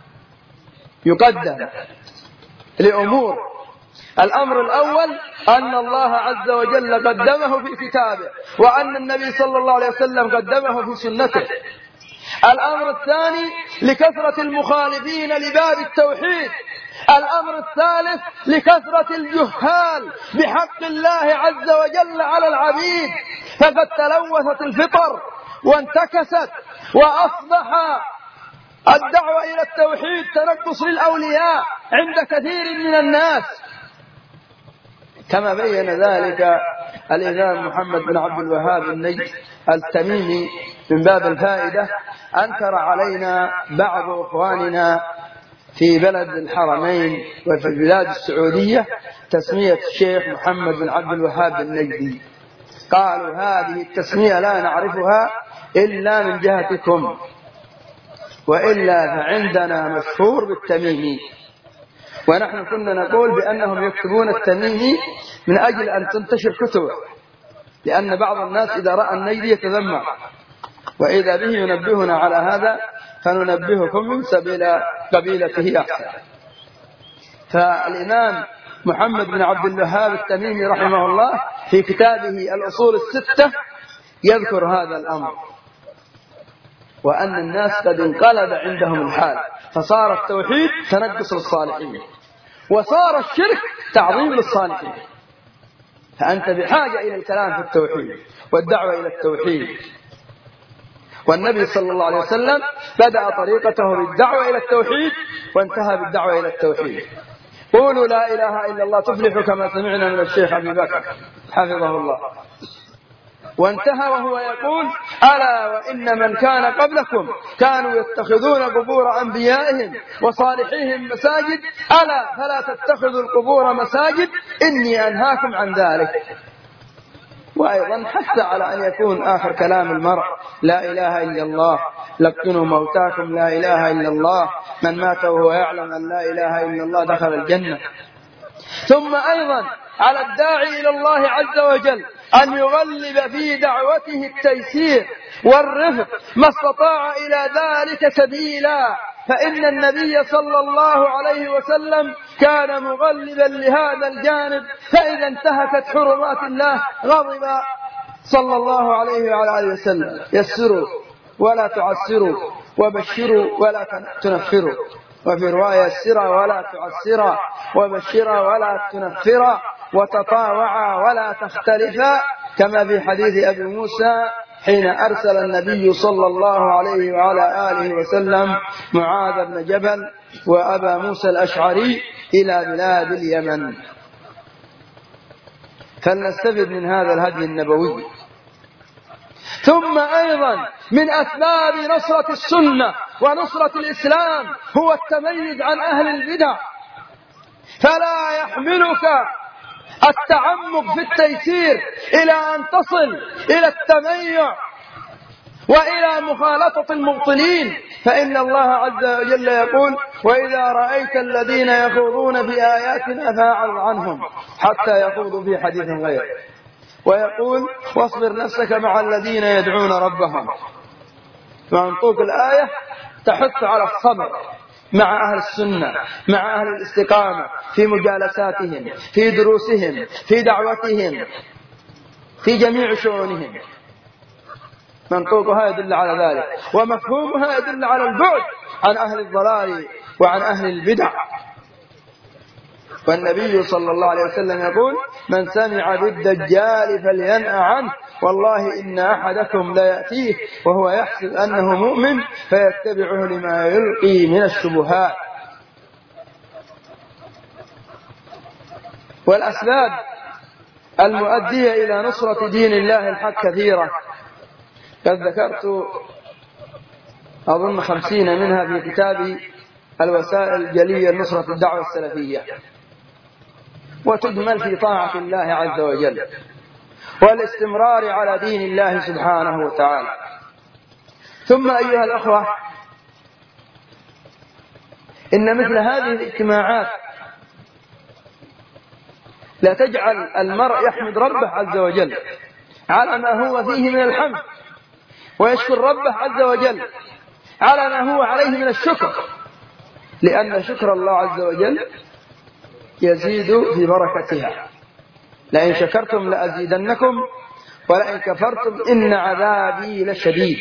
يقدم لأمور. الأمر الأول أن الله عز وجل قدمه في كتابه، وأن النبي صلى الله عليه وسلم قدمه في سنته. الأمر الثاني لكثرة المخالفين لباب التوحيد. الأمر الثالث لكثرة الجهال بحق الله عز وجل على العبيد، فقد تلوثت الفطر وانتكست، وأصبح الدعوة إلى التوحيد تنقص للأولياء عند كثير من الناس، كما بين ذلك الإمام محمد بن عبد الوهاب النجدي التميمي من باب الفائدة. أنكر علينا بعض إخواننا في بلد الحرمين وفي البلاد السعودية تسمية الشيخ محمد بن عبد الوهاب النجدي. قالوا هذه التسمية لا نعرفها إلا من جهتكم، وإلا فعندنا مشهور بالتميمي. ونحن كنا نقول بأنهم يكتبون التميمي من أجل أن تنتشر كتبه، لأن بعض الناس إذا رأى النجدي يتذمر، وإذا به ينبهنا على هذا فننبهكم من سبيل قبيلته أحسن. فالإمام محمد بن عبد الوهاب التميمي رحمه الله في كتابه الأصول الستة يذكر هذا الأمر، وأن الناس قد انقلب عندهم الحال، فصار التوحيد تنقص للصالحين، وصار الشرك تعظيم للصالحين. فأنت بحاجة إلى الكلام في التوحيد والدعوة إلى التوحيد. والنبي صلى الله عليه وسلم بدأ طريقته بالدعوة إلى التوحيد وانتهى بالدعوة إلى التوحيد. قولوا لا إله إلا الله تفلحوا، كما سمعنا من الشيخ أبي بكر حفظه الله. وانتهى وهو يقول: ألا وإن من كان قبلكم كانوا يتخذون قبور أنبيائهم وصالحيهم مساجد، ألا فلا تتخذوا القبور مساجد إني أنهاكم عن ذلك. وأيضا حث على أن يكون آخر كلام المرء لا إله إلا الله، لقنوا موتاكم لا إله إلا الله، من مات وهو يعلم أن لا إله إلا الله دخل الجنة. ثم أيضا على الداعي إلى الله عز وجل أن يغلب في دعوته التيسير والرفق ما استطاع إلى ذلك سبيلا، فإن النبي صلى الله عليه وسلم كان مغلبا لهذا الجانب، فإذا انتهكت حرمات الله غضب صلى الله عليه وعلى آله وسلم. يسروا ولا تعسروا، وبشروا ولا تنفروا، وفي رواية يسرا ولا تعسرا، وبشرا ولا تنفرا، وتطاوعا ولا تختلفا، كما في حديث أبي موسى حين أرسل النبي صلى الله عليه وعلى آله وسلم معاذ بن جبل وأبا موسى الأشعري إلى بلاد اليمن. فلنستفد من هذا الهدي النبوي. ثم أيضا من أسباب نصرة السنة ونصرة الإسلام هو التميز عن أهل البدع، فلا يحملك التعمق في التيسير إلى أن تصل إلى التميع وإلى مخالطة المبطلين، فإن الله عز وجل يقول: وإذا رأيت الذين يخوضون في آياتنا فأعرض عنهم حتى يخوضوا في حديث غيره. ويقول: واصبر نفسك مع الذين يدعون ربهم. منطوق الآية تحث على الصبر مع أهل السنة، مع أهل الاستقامة، في مجالساتهم، في دروسهم، في دعوتهم، في جميع شؤونهم. منطوقها يدل على ذلك، ومفهومها يدل على البعد عن أهل الضلال وعن أهل البدع. والنبي صلى الله عليه وسلم يقول: من سمع بالدجال فلينأ عنه، والله إن أحدكم ليأتيه وهو يحسب أنه مؤمن فيتبعه لما يلقي من الشبهات. والأسباب المؤدية إلى نصرة دين الله الحق كثيرة، قد ذكرت أظن خمسين منها في كتاب الوسائل الجلية لنصرة الدعوة السلفية، وتجمل في طاعة الله عز وجل والاستمرار على دين الله سبحانه وتعالى. ثم أيها الأخوة، إن مثل هذه الاجتماعات لا تجعل المرء يحمد ربه عز وجل على ما هو فيه من الحمد، ويشكر ربه عز وجل على ما هو عليه من الشكر، لأن شكر الله عز وجل يزيد في بركتها. لئن شكرتم لأزيدنكم ولئن كفرتم إن عذابي لشديد.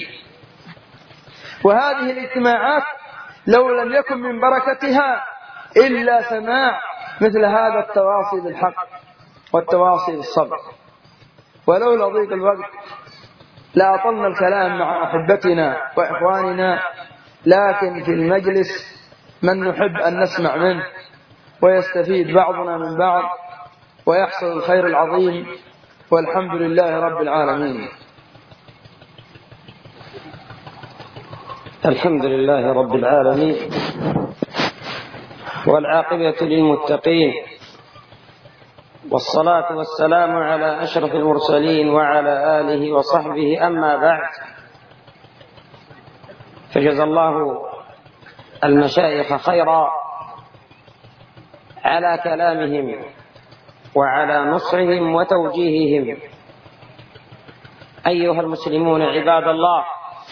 وهذه الاجتماعات لو لم يكن من بركتها إلا سماع مثل هذا التواصي بالحق والتواصي بالصبر. ولولا ضيق الوقت لأطلنا الكلام مع أحبتنا وإخواننا، لكن في المجلس من نحب أن نسمع منه ويستفيد بعضنا من بعض ويحصل الخير العظيم، والحمد لله رب العالمين. الحمد لله رب العالمين، والعاقبة للمتقين، والصلاة والسلام على أشرف المرسلين وعلى آله وصحبه. أما بعد، فجزى الله المشايخ خيرا على كلامهم وعلى نصحهم وتوجيههم. أيها المسلمون عباد الله،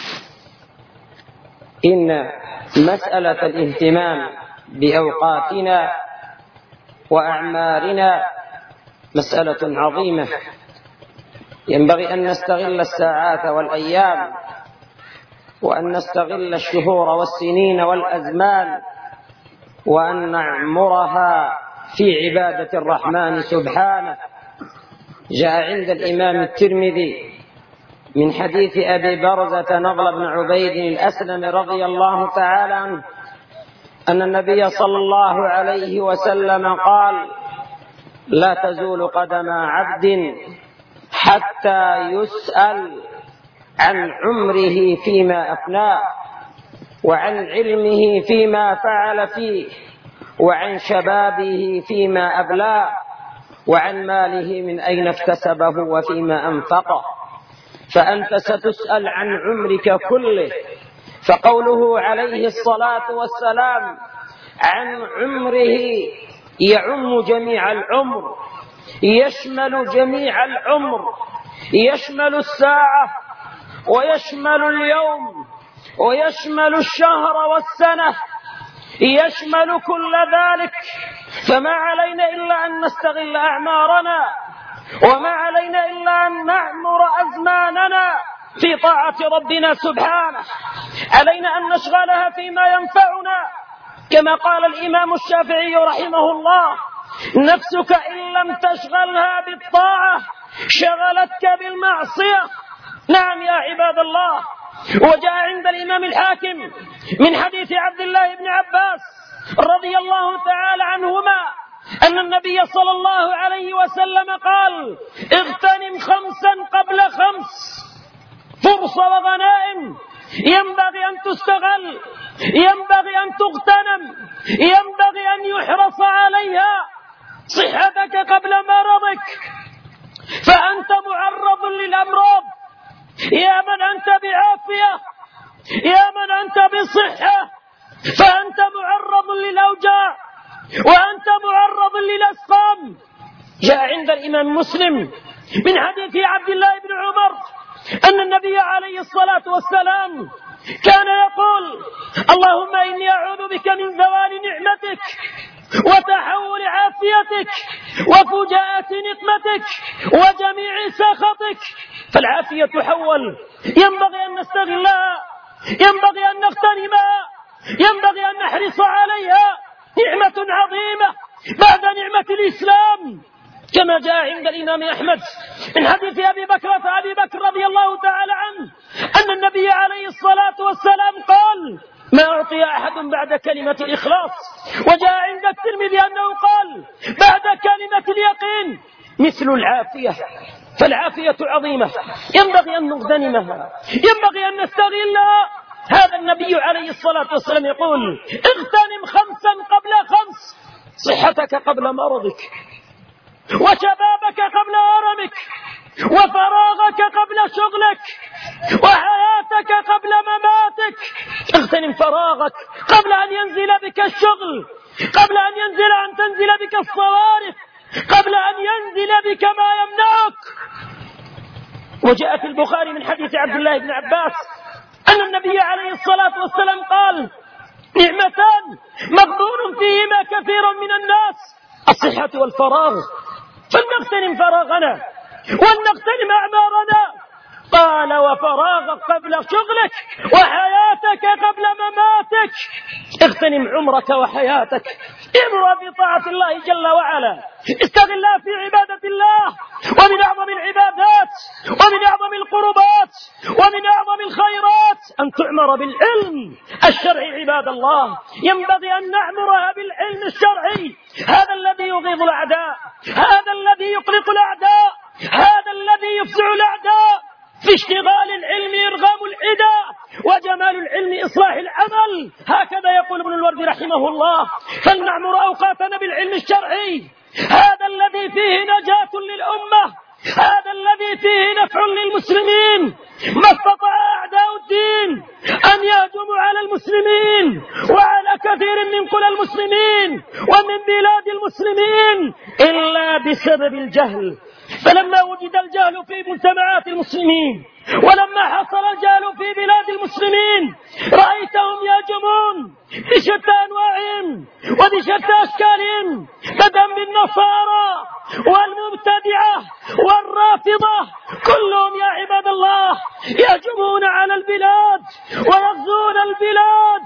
إن مسألة الاهتمام بأوقاتنا وأعمارنا مسألة عظيمة، ينبغي أن نستغل الساعات والأيام، وأن نستغل الشهور والسنين والأزمان، وأن نعمرها في عبادة الرحمن سبحانه. جاء عند الإمام الترمذي من حديث أبي برزة نضل بن عبيد الأسلم رضي الله تعالى عنه أن النبي صلى الله عليه وسلم قال: لا تزول قدم عبد حتى يسأل عن عمره فيما أفناه، وعن علمه فيما فعل فيه، وعن شبابه فيما أبلاه، وعن ماله من أين اكتسبه وفيما أنفقه. فأنت ستسأل عن عمرك كله. فقوله عليه الصلاة والسلام عن عمره يعم جميع العمر، يشمل جميع العمر، يشمل الساعة ويشمل اليوم ويشمل الشهر والسنة، يشمل كل ذلك. فما علينا إلا أن نستغل أعمارنا، وما علينا إلا أن نعمر أزماننا في طاعة ربنا سبحانه. علينا أن نشغلها فيما ينفعنا، كما قال الإمام الشافعي رحمه الله: نفسك إن لم تشغلها بالطاعة شغلتك بالمعصية. نعم يا عباد الله. وجاء عند الإمام الحاكم من حديث عبد الله بن عباس رضي الله تعالى عنهما أن النبي صلى الله عليه وسلم قال: اغتنم خمسا قبل خمس. فرصة وغنائم ينبغي أن تستغل، ينبغي أن تغتنم، ينبغي أن يحرص عليها. صحتك قبل مرضك، فأنت معرض للأمراض. يا من أنت بعافية، يا من أنت بصحة، فأنت معرض للأوجاع وأنت معرض للأسقام. جاء عند الإمام مسلم من حديث عبد الله بن عمر أن النبي عليه الصلاة والسلام كان يقول: اللهم إني أعوذ بك من زوال نعمتك وتحول عافيتك وفجاءة نقمتك وجميع سخطك. فالعافية تحول، ينبغي أن نستغلها، ينبغي أن نغتنمها، ينبغي أن نحرص عليها. نعمة عظيمة بعد نعمة الإسلام، كما جاء عند الإمام أحمد من حديث أبي بكر أبي بكر رضي الله تعالى عنه أن النبي عليه الصلاة والسلام قال: ما أعطي أحد بعد كلمة الإخلاص. وجاء عند الترمذي أنه قال: بعد كلمة اليقين مثل العافية. فالعافية عظيمة، ينبغي أن نغتنمها، ينبغي أن نستغلها. هذا النبي عليه الصلاة والسلام يقول: اغتنم خمسا قبل خمس. صحتك قبل مرضك، وشبابك قبل هرمك، وفراغك قبل شغلك، وحياتك قبل مماتك. اغتنم فراغك قبل أن ينزل بك الشغل، قبل أن ينزل أن تنزل بك الصوارف، قبل أن ينزل بك ما يمنعك. وجاء في البخاري من حديث عبد الله بن عباس أن النبي عليه الصلاة والسلام قال: نعمتان مغبون فيهما كثير من الناس، الصحة والفراغ. فلنغتنم فراغنا ولنغتنم أعمارنا. قال: وفراغك قبل شغلك وحياتك قبل مماتك. اغتنم عمرك وحياتك، امر بطاعة الله جل وعلا، استغلها في عبادة الله. ومن أعظم العبادات ومن أعظم القربات ومن أعظم الخيرات أن تعمر بالعلم الشرعي. عباد الله، ينبغي أن نعمرها بالعلم الشرعي. هذا الذي يغيظ الأعداء، هذا الذي يقلق الأعداء، هذا الذي يفزع الأعداء. في اشتغال العلم إرغام العدا، وجمال العلم إصلاح العمل. هكذا يقول ابن الورد رحمه الله: فلنعمر أوقاتنا بالعلم الشرعي. هذا الذي فيه نجاة للأمة، هذا الذي فيه نفع للمسلمين. ما استطاع أعداء الدين أن يهجموا على المسلمين وعلى كثير من قرى المسلمين ومن بلاد المسلمين إلا بسبب الجهل. فلما وجد الجهل في مجتمعات المسلمين، ولما حصل الجهل في بلاد المسلمين، رأيتهم يهجمون بشتى أنواعهم وبشتى أشكالهم، بدءا بالنصارى والمبتدعة والرافضة. كلهم يا عباد الله يهجمون على البلاد ويغزون البلاد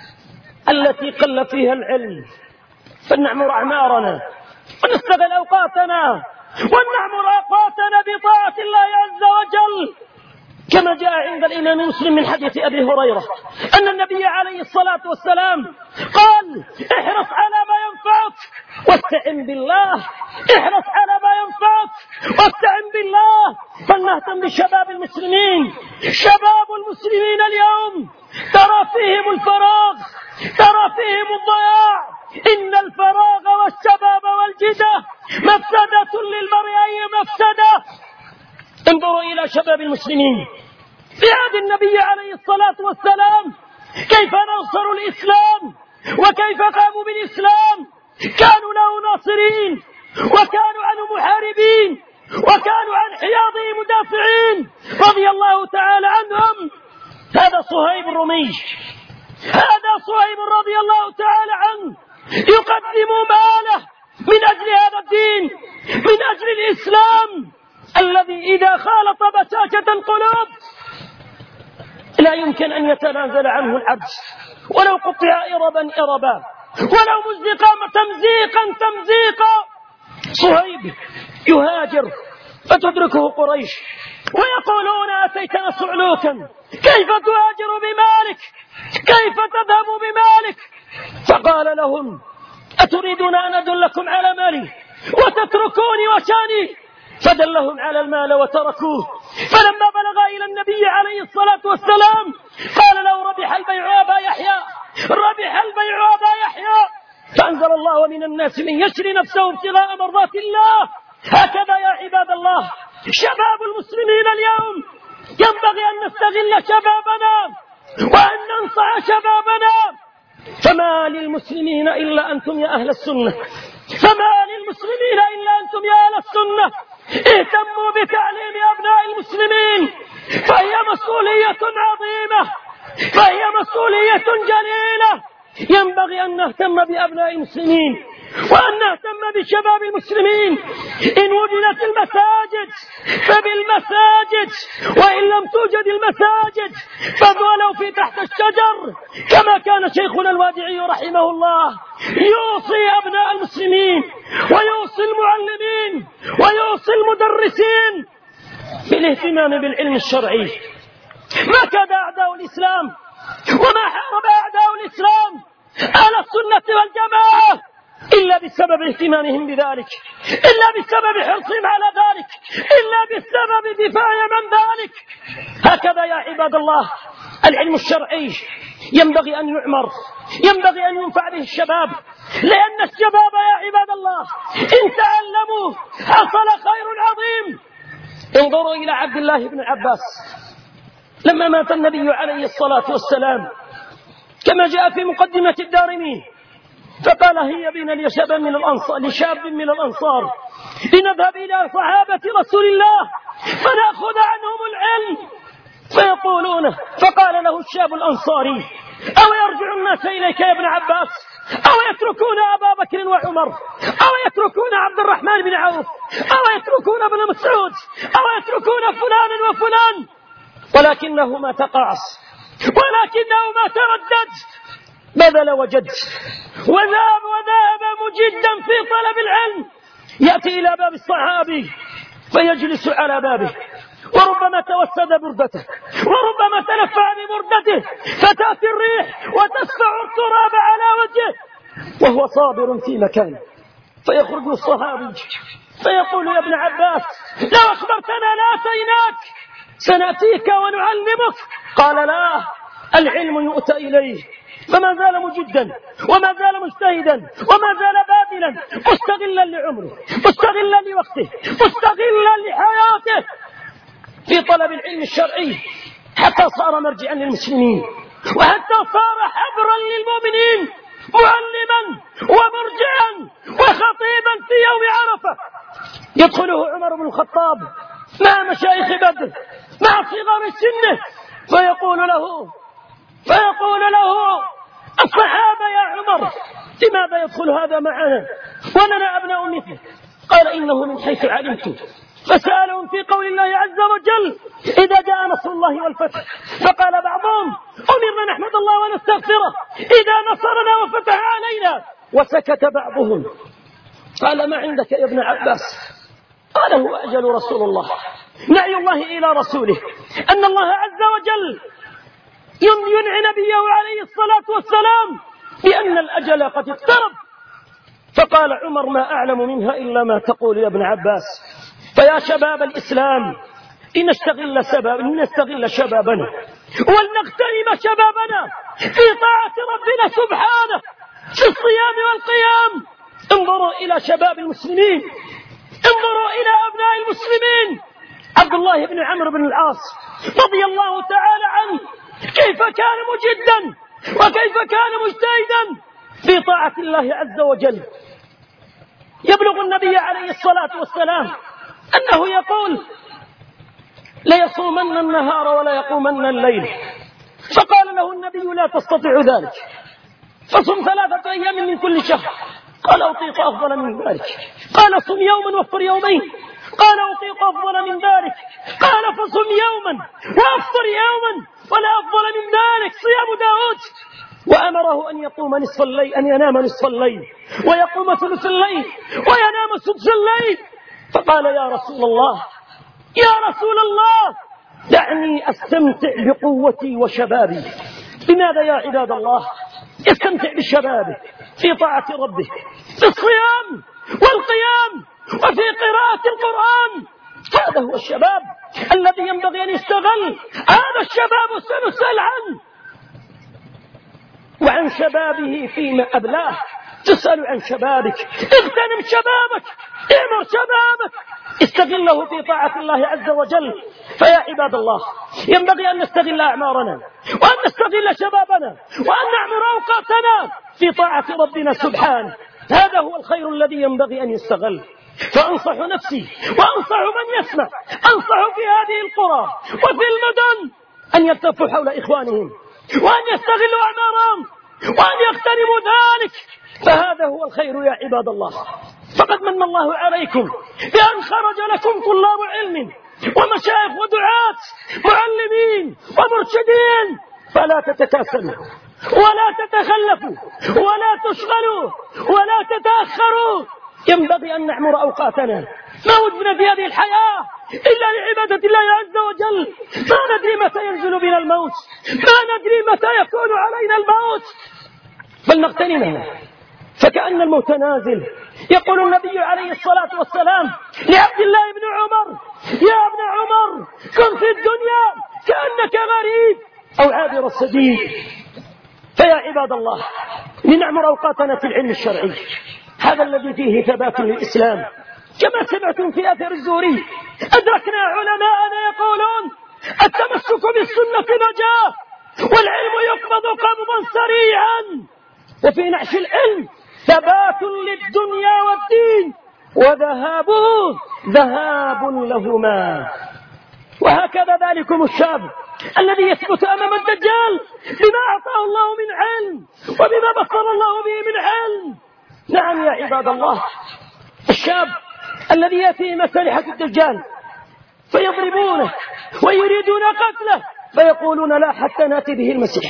التي قل فيها العلم. فلنعمر أعمارنا ونستغل أوقاتنا ونعمر أوقاتنا بطاعة الله عز وجل، كما جاء عند الإمام مسلم من حديث أبي هريرة أن النبي عليه الصلاة والسلام قال: احرص على ما ينفعك واستعن بالله. احرص على ما ينفعك واستعن بالله. فلنهتم بشباب المسلمين. شباب المسلمين اليوم ترى فيهم الفراغ، ترى فيهم الضياع. إن الفراغ والشباب والجدة مفسدة للمرء، أي مفسدة. انظروا إلى شباب المسلمين في عهد النبي عليه الصلاة والسلام، كيف نصروا الإسلام وكيف قاموا بالإسلام. كانوا له ناصرين، وكانوا عنه محاربين، وكانوا عن حياضه مدافعين رضي الله تعالى عنهم. هذا صهيب الرومي، هذا صهيب رضي الله تعالى عنه يقدم ماله من أجل هذا الدين، من أجل الإسلام الذي إذا خالط بشاشة القلوب لا يمكن أن يتنازل عنه العبد، ولو قطع إربا إربا، ولو مزقا تمزيقا تمزيقا. صهيب يهاجر فتدركه قريش ويقولون أتيتنا صعلوكا، كيف تهاجر بمالك؟ كيف تذهب بمالك؟ فقال لهم أتريدون أن أدلكم على مالي وتتركوني وشاني؟ فدلهم على المال وتركوه. فلما بلغ إلى النبي عليه الصلاة والسلام قال له ربح البيع أبا يحيى، ربح البيع أبا يحيى. فأنزل الله ومن الناس من يشري نفسه ابتغاء مرضات الله. هكذا يا عباد الله شباب المسلمين اليوم ينبغي أن نستغل شبابنا وأن ننصع شبابنا. فما للمسلمين إلا أنتم يا أهل السنة، فما للمسلمين إلا أنتم يا أهل السنة. اهتموا بتعليم أبناء المسلمين، فهي مسؤولية عظيمة، فهي مسؤولية جليلة. ينبغي أن نهتم بأبناء المسلمين وأن نهتم بشباب المسلمين. إن وجدت المساجد فبالمساجد، وإن لم توجد المساجد فولو في تحت الشجر، كما كان شيخنا الوادعي رحمه الله يوصي أبناء المسلمين ويوصي المعلمين ويوصي المدرسين بالاهتمام بالعلم الشرعي. ما كاد أعداء الإسلام وما حارب أعداء الإسلام على السنة والجماعة إلا بسبب اهتمامهم بذلك، إلا بسبب حرصهم على ذلك، إلا بسبب دفاع من ذلك. هكذا يا عباد الله العلم الشرعي ينبغي أن يعمر، ينبغي أن ينفع به الشباب، لأن الشباب يا عباد الله إن تعلموا حصل خير عظيم. انظروا إلى عبد الله بن عباس لما مات النبي عليه الصلاة والسلام كما جاء في مقدمة الدارمي، فقال هي بنا لشاب من الأنصار لشاب من الأنصار لنذهب إلى صحابة رسول الله فنأخذ عنهم العلم. فيقولون فقال له الشاب الأنصاري أو يرجع الناس إليك يا ابن عباس، أو يتركون أبا بكر وعمر، أو يتركون عبد الرحمن بن عوف، أو يتركون ابن مسعود، أو يتركون فلان وفلان. ولكنه ما تقاعس، ولكنه ما تردد، بذل وجد وذهب وذهب مجدا في طلب العلم. يأتي إلى باب الصحابي فيجلس على بابه، وربما توسد بردته، وربما تنفع ببردته، فتأتي الريح وتسفع التراب على وجهه وهو صابر في مكانه. فيخرج الصحابي فيقول يا ابن عباس لو أخبرتنا لأتيناك، سنأتيك ونعلمك. قال لا، العلم يؤتى إليه. فما زال مجدا وما زال مجتهدا وما زال باذلا مستغلا لعمره، مستغلا لوقته، مستغلا لحياته في طلب العلم الشرعي، حتى صار مرجعا للمسلمين، وحتى صار حبرا للمؤمنين، معلما ومرجعا وخطيبا في يوم عرفة. يدخله عمر بن الخطاب مع مشايخ بدر مع صغار سنه فيقول له فيقول له الصحابة يا عمر لماذا يدخل هذا معنا ولنا أبناء مثله؟ قال إنه من حيث علمت. فسألهم في قول الله عز وجل إذا جاء نصر الله والفتح، فقال بعضهم أمرنا نحمد الله ونستغفره إذا نصرنا وفتح علينا، وسكت بعضهم. قال ما عندك يا ابن عباس؟ قال هو أجل رسول الله، نعي الله إلى رسوله أن الله عز وجل ينعي نبيه عليه الصلاة والسلام بأن الأجل قد اقترب. فقال عمر ما أعلم منها إلا ما تقول يا ابن عباس. فيا شباب الإسلام لنستغل سباب لنستغل شبابنا ولنغتنم شبابنا في طاعة ربنا سبحانه في الصيام والقيام. انظروا إلى شباب المسلمين، انظروا إلى أبناء المسلمين. عبد الله بن عمرو بن العاص رضي الله تعالى عنه كيف كان مجدا وكيف كان مجتهدا في طاعة الله عز وجل. يبلغ النبي عليه الصلاة والسلام أنه يقول ليصومن النهار ولا يقومن الليل، فقال له النبي لا تستطيع ذلك، فصم ثلاثة أيام من كل شهر. قال أطيق أفضل من ذلك. قال صم يوما وافطر يومين. قال أطيق أفضل من ذلك. قال فصم يوما وافطر يوما، ولا أفضل من ذلك صيام داود. وأمره أن يقوم نصف الليل، أن ينام نصف الليل ويقوم ثلث الليل وينام سدس الليل. فقال يا رسول الله يا رسول الله دعني أستمتع بقوتي وشبابي. لماذا يا عباد الله يستمتع بشبابه؟ في طاعة ربه، في الصيام والقيام وفي قراءة القرآن. هذا هو الشباب الذي ينبغي أن يستغل. هذا الشباب سنسأل عنه وعن شبابه فيما أبلاه. تسأل عن شبابك، اغتنم شبابك، اعمر شبابك، استغله في طاعة الله عز وجل. فيا عباد الله ينبغي أن نستغل أعمارنا وأن نستغل شبابنا وأن نعمر أوقاتنا في طاعة ربنا سبحانه. هذا هو الخير الذي ينبغي أن يستغل. فأنصح نفسي وأنصح من يسمع، أنصح في هذه القرى وفي المدن أن يلتفوا حول إخوانهم وأن يستغلوا أعمارهم وأن يغتنموا ذلك، فهذا هو الخير يا عباد الله. فقد من الله عليكم بأن خرج لكم طلاب علم ومشايخ ودعاة معلمين ومرشدين، فلا تتكاسلوا ولا تتخلفوا ولا تشغلوا ولا تتأخروا. ينبغي أن نعمر أوقاتنا. ما وجدنا في هذه الحياة إلا لعبادة الله عز وجل. ما ندري متى ينزل بنا الموت، ما ندري متى يكون علينا الموت، فلنغتنمها فكأن الموت نازل. يقول النبي عليه الصلاة والسلام لعبد الله بن عمر يا ابن عمر كن في الدنيا كأنك غريب أو عابر السبيل. فيا عباد الله لنعمر أوقاتنا في العلم الشرعي، هذا الذي فيه ثبات للإسلام. كما سمعتم في أثر الزهري أدركنا علماءنا يقولون التمسك بالسنة نجاة، والعلم يقبض قبضا سريعا، وفي نعش العلم ثبات للدنيا والدين، وذهابه ذهاب لهما. وهكذا ذلكم الشاب الذي يثبت أمام الدجال بما أعطاه الله من علم وبما بصر الله به من علم. نعم يا عباد الله، الشاب الذي يأتي مسالحة الدجال فيضربونه ويريدون قتله، فيقولون لا حتى نأتي به المسيح،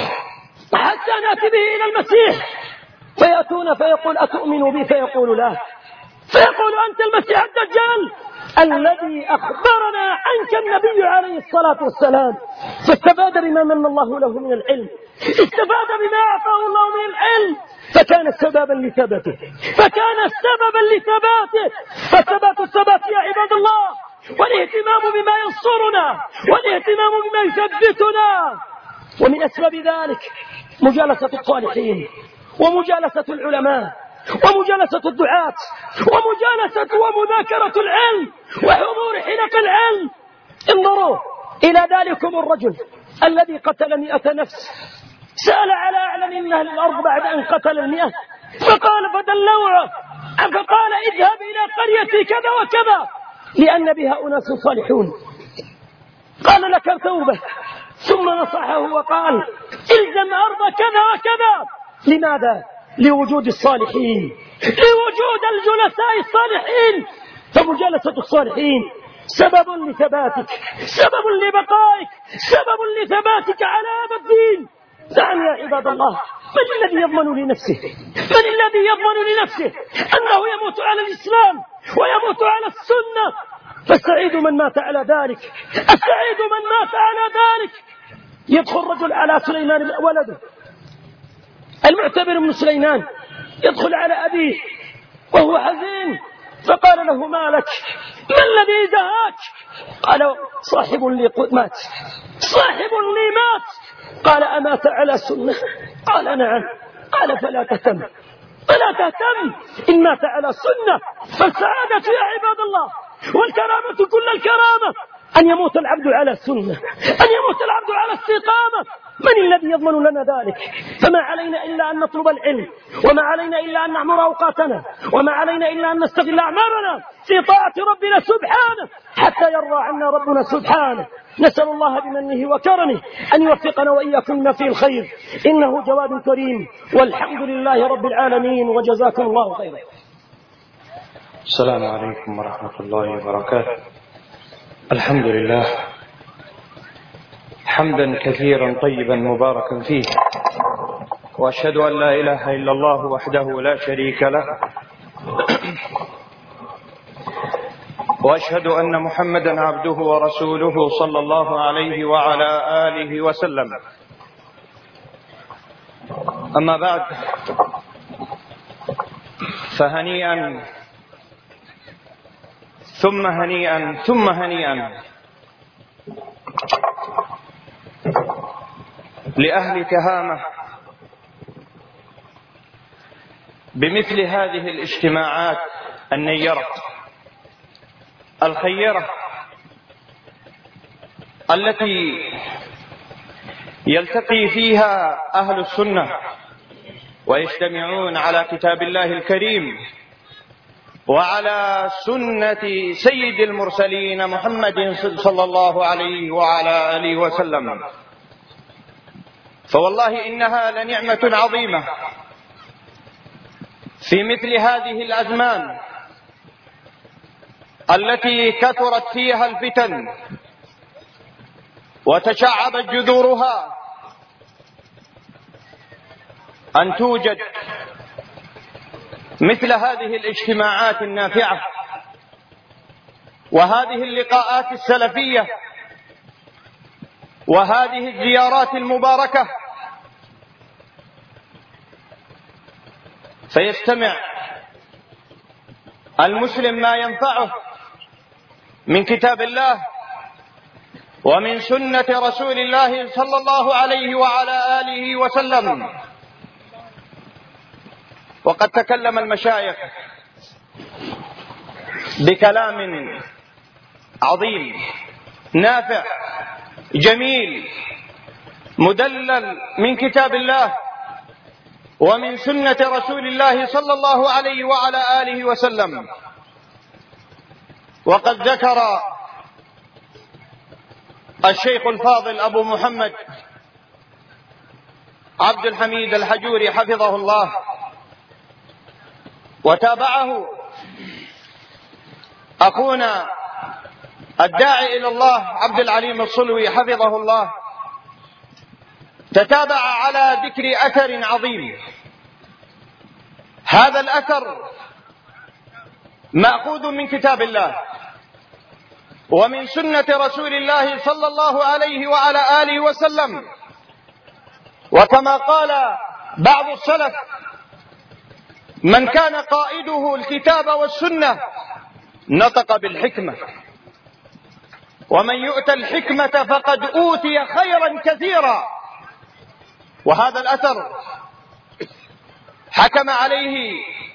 حتى نأتي به إلى المسيح. فيأتون فيقول أتؤمن بي؟ فيقول لا. فيقول أنت المسيح الدجال الذي أخبرنا عنك النبي عليه الصلاة والسلام. فاستفاد بما من الله له من العلم، استفاد بما أعطاه الله من العلم، فكان سببا لثباته، فكان سببا لثباته. فثبات الثبات يا عباد الله، والاهتمام بما ينصرنا، والاهتمام بما يثبتنا. ومن أسباب ذلك مجالسة الصالحين، ومجالسة العلماء، ومجالسة الدعاة، ومجالسة ومذاكرة العلم، وحضور حلق العلم. انظروا إلى ذلكم الرجل الذي قتل مئة نفس، سأل على أعلم أهل الأرض بعد أن قتل المئة، فقال فدلوه، فقال اذهب إلى قرية كذا وكذا لأن بها أناس صالحون. قال لك توبة، ثم نصحه وقال الزم أرض كذا وكذا. لماذا؟ لوجود الصالحين، لوجود الجلساء الصالحين. فمجالسة الصالحين سبب لثباتك، سبب لبقائك، سبب لثباتك على هذا الدين. نعم يا عباد الله، من الذي يضمن لنفسه من الذي يضمن لنفسه أنه يموت على الإسلام ويموت على السنة؟ فالسعيد من مات على ذلك، السعيد من مات على ذلك. يدخل رجل على سليمان ولده المعتبر بن سليمان، يدخل على أبيه وهو حزين، فقال له ما لك؟ ما الذي دهاك؟ قال صاحب لي مات، صاحب لي مات. قال أمات على سنة؟ قال نعم. قال فلا تهتم، فلا تهتم، إن مات على سنة فالسعادة يا عباد الله والكرامة كل الكرامة أن يموت العبد على السنة، أن يموت العبد على استقامة. من الذي يضمن لنا ذلك؟ فما علينا إلا أن نطلب العلم، وما علينا إلا أن نعمر أوقاتنا، وما علينا إلا أن نستغل أعمارنا في طاعة ربنا سبحانه حتى يرضى عنا ربنا سبحانه. نسأل الله بمنه وكرمه أن يوفقنا وإياكم في الخير، إنه جواد كريم، والحمد لله رب العالمين، وجزاكم الله خيرا. السلام عليكم ورحمة الله وبركاته. الحمد لله حمدا كثيرا طيبا مباركا فيه، وأشهد أن لا إله إلا الله وحده لا شريك له، وأشهد أن محمدا عبده ورسوله صلى الله عليه وعلى آله وسلم. أما بعد، فهنيئا ثم هنيئا ثم هنيئا لأهل تهامة بمثل هذه الاجتماعات النيرة الخيرة التي يلتقي فيها أهل السنة ويجتمعون على كتاب الله الكريم وعلى سنة سيد المرسلين محمد صلى الله عليه وعلى آله وسلم. فوالله إنها لنعمة عظيمة في مثل هذه الأزمان التي كثرت فيها الفتن وتشعبت جذورها، أن توجد مثل هذه الاجتماعات النافعة وهذه اللقاءات السلفية وهذه الزيارات المباركة، فيستمع المسلم ما ينفعه من كتاب الله ومن سنة رسول الله صلى الله عليه وعلى آله وسلم. وقد تكلم المشايخ بكلام عظيم نافع جميل مدلل من كتاب الله ومن سنة رسول الله صلى الله عليه وعلى آله وسلم. وقد ذكر الشيخ الفاضل أبو محمد عبد الحميد الحجوري حفظه الله، وتابعه أخونا الداعي إلى الله عبد العليم الصلوي حفظه الله، تتابع على ذكر أثر عظيم. هذا الأثر مأخوذ من كتاب الله ومن سنة رسول الله صلى الله عليه وعلى آله وسلم. وكما قال بعض السلف: من كان قائده الكتاب والسنة نطق بالحكمة، ومن يؤت الحكمة فقد أوتي خيرا كثيرا. وهذا الأثر حكم عليه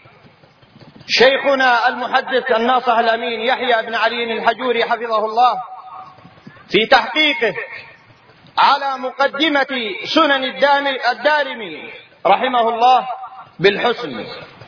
شيخنا المحدث الناصح الأمين يحيى بن علي الحجوري حفظه الله في تحقيقه على مقدمة سنن الدارمي رحمه الله بالحسن.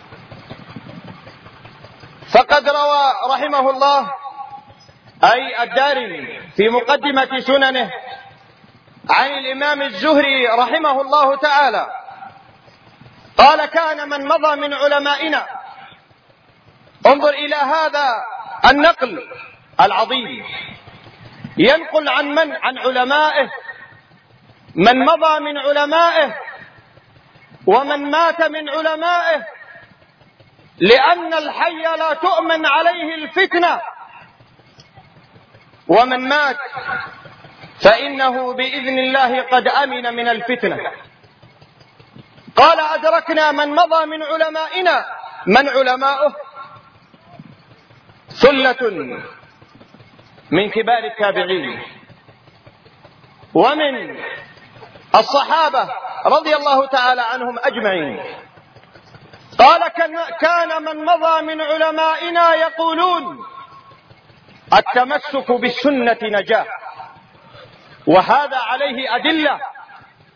فقد روى رحمه الله أي الدارمي في مقدمة سننه عن الإمام الزهري رحمه الله تعالى قال: كان من مضى من علمائنا، انظر إلى هذا النقل العظيم، ينقل عن من؟ عن علمائه، من مضى من علمائه ومن مات من علمائه، لأن الحي لا تؤمن عليه الفتنة، ومن مات فإنه بإذن الله قد أمن من الفتنة. قال: أدركنا من مضى من علمائنا. من علماؤه؟ ثلة من كبار التابعين ومن الصحابة رضي الله تعالى عنهم أجمعين. قال: كان من مضى من علمائنا يقولون: التمسك بالسنة نجاة. وهذا عليه أدلة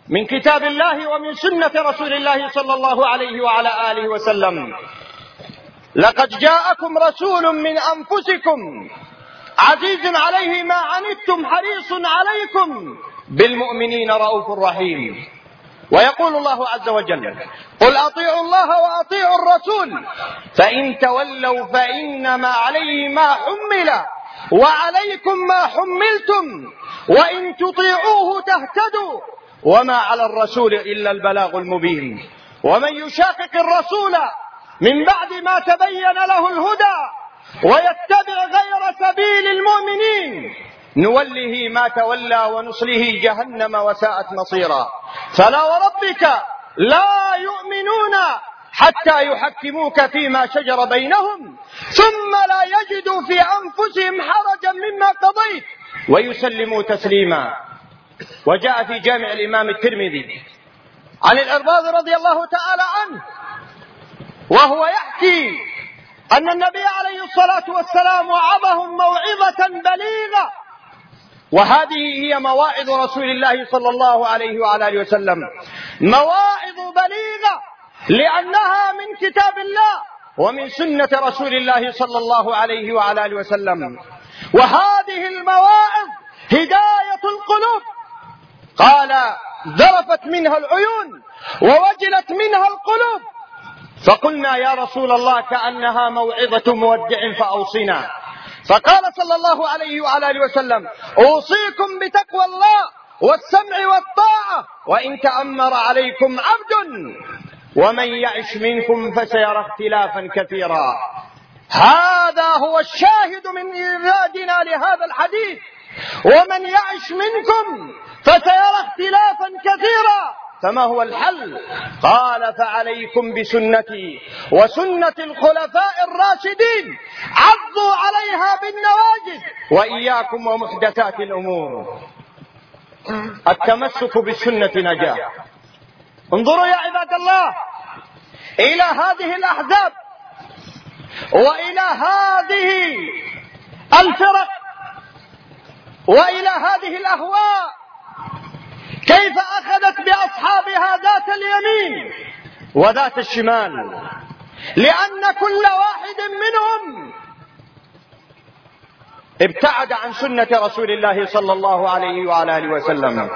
من كتاب الله ومن سنة رسول الله صلى الله عليه وعلى آله وسلم. لقد جاءكم رسول من أنفسكم عزيز عليه ما عنتم حريص عليكم بالمؤمنين رؤوف رحيم. ويقول الله عز وجل: قل أطيعوا الله وأطيعوا الرسول فإن تولوا فإنما عليه ما حمل وعليكم ما حملتم وإن تطيعوه تهتدوا وما على الرسول إلا البلاغ المبين. ومن يشاقق الرسول من بعد ما تبين له الهدى ويتبع غير سبيل المؤمنين نوله ما تولى ونصله جهنم وساءت مصيرا. فلا وربك لا يؤمنون حتى يحكموك فيما شجر بينهم ثم لا يجدوا في أنفسهم حرجا مما قضيت ويسلموا تسليما. وجاء في جامع الإمام الترمذي عن العرباض رضي الله تعالى عنه وهو يحكي أن النبي عليه الصلاة والسلام وعظهم موعظة بليغة، وهذه هي مواعظ رسول الله صلى الله عليه وعلى آله وسلم، مواعظ بليغة لأنها من كتاب الله ومن سنة رسول الله صلى الله عليه وعلى آله وسلم. وهذه المواعظ هداية القلوب. قال: ذرفت منها العيون ووجلت منها القلوب. فقلنا: يا رسول الله كأنها موعظة مودع فأوصنا. فقال صلى الله عليه وعلى آله وسلم: أوصيكم بتقوى الله والسمع والطاعة وإن تأمر عليكم عبد ومن يعش منكم فسيرى اختلافا كثيرا. هذا هو الشاهد من إيرادنا لهذا الحديث: ومن يعش منكم فسيرى اختلافا كثيرا. فما هو الحل؟ قال: فعليكم بسنتي وسنة الخلفاء الراشدين عضوا عليها بالنواجذ وإياكم ومحدثات الأمور. التمسك بالسنة نجاة. انظروا يا عباد الله إلى هذه الأحزاب وإلى هذه الفرق وإلى هذه الأهواء كيف أخذت بأصحابها ذات اليمين وذات الشمال، لأن كل واحد منهم ابتعد عن سنة رسول الله صلى الله عليه وعلى آله وسلم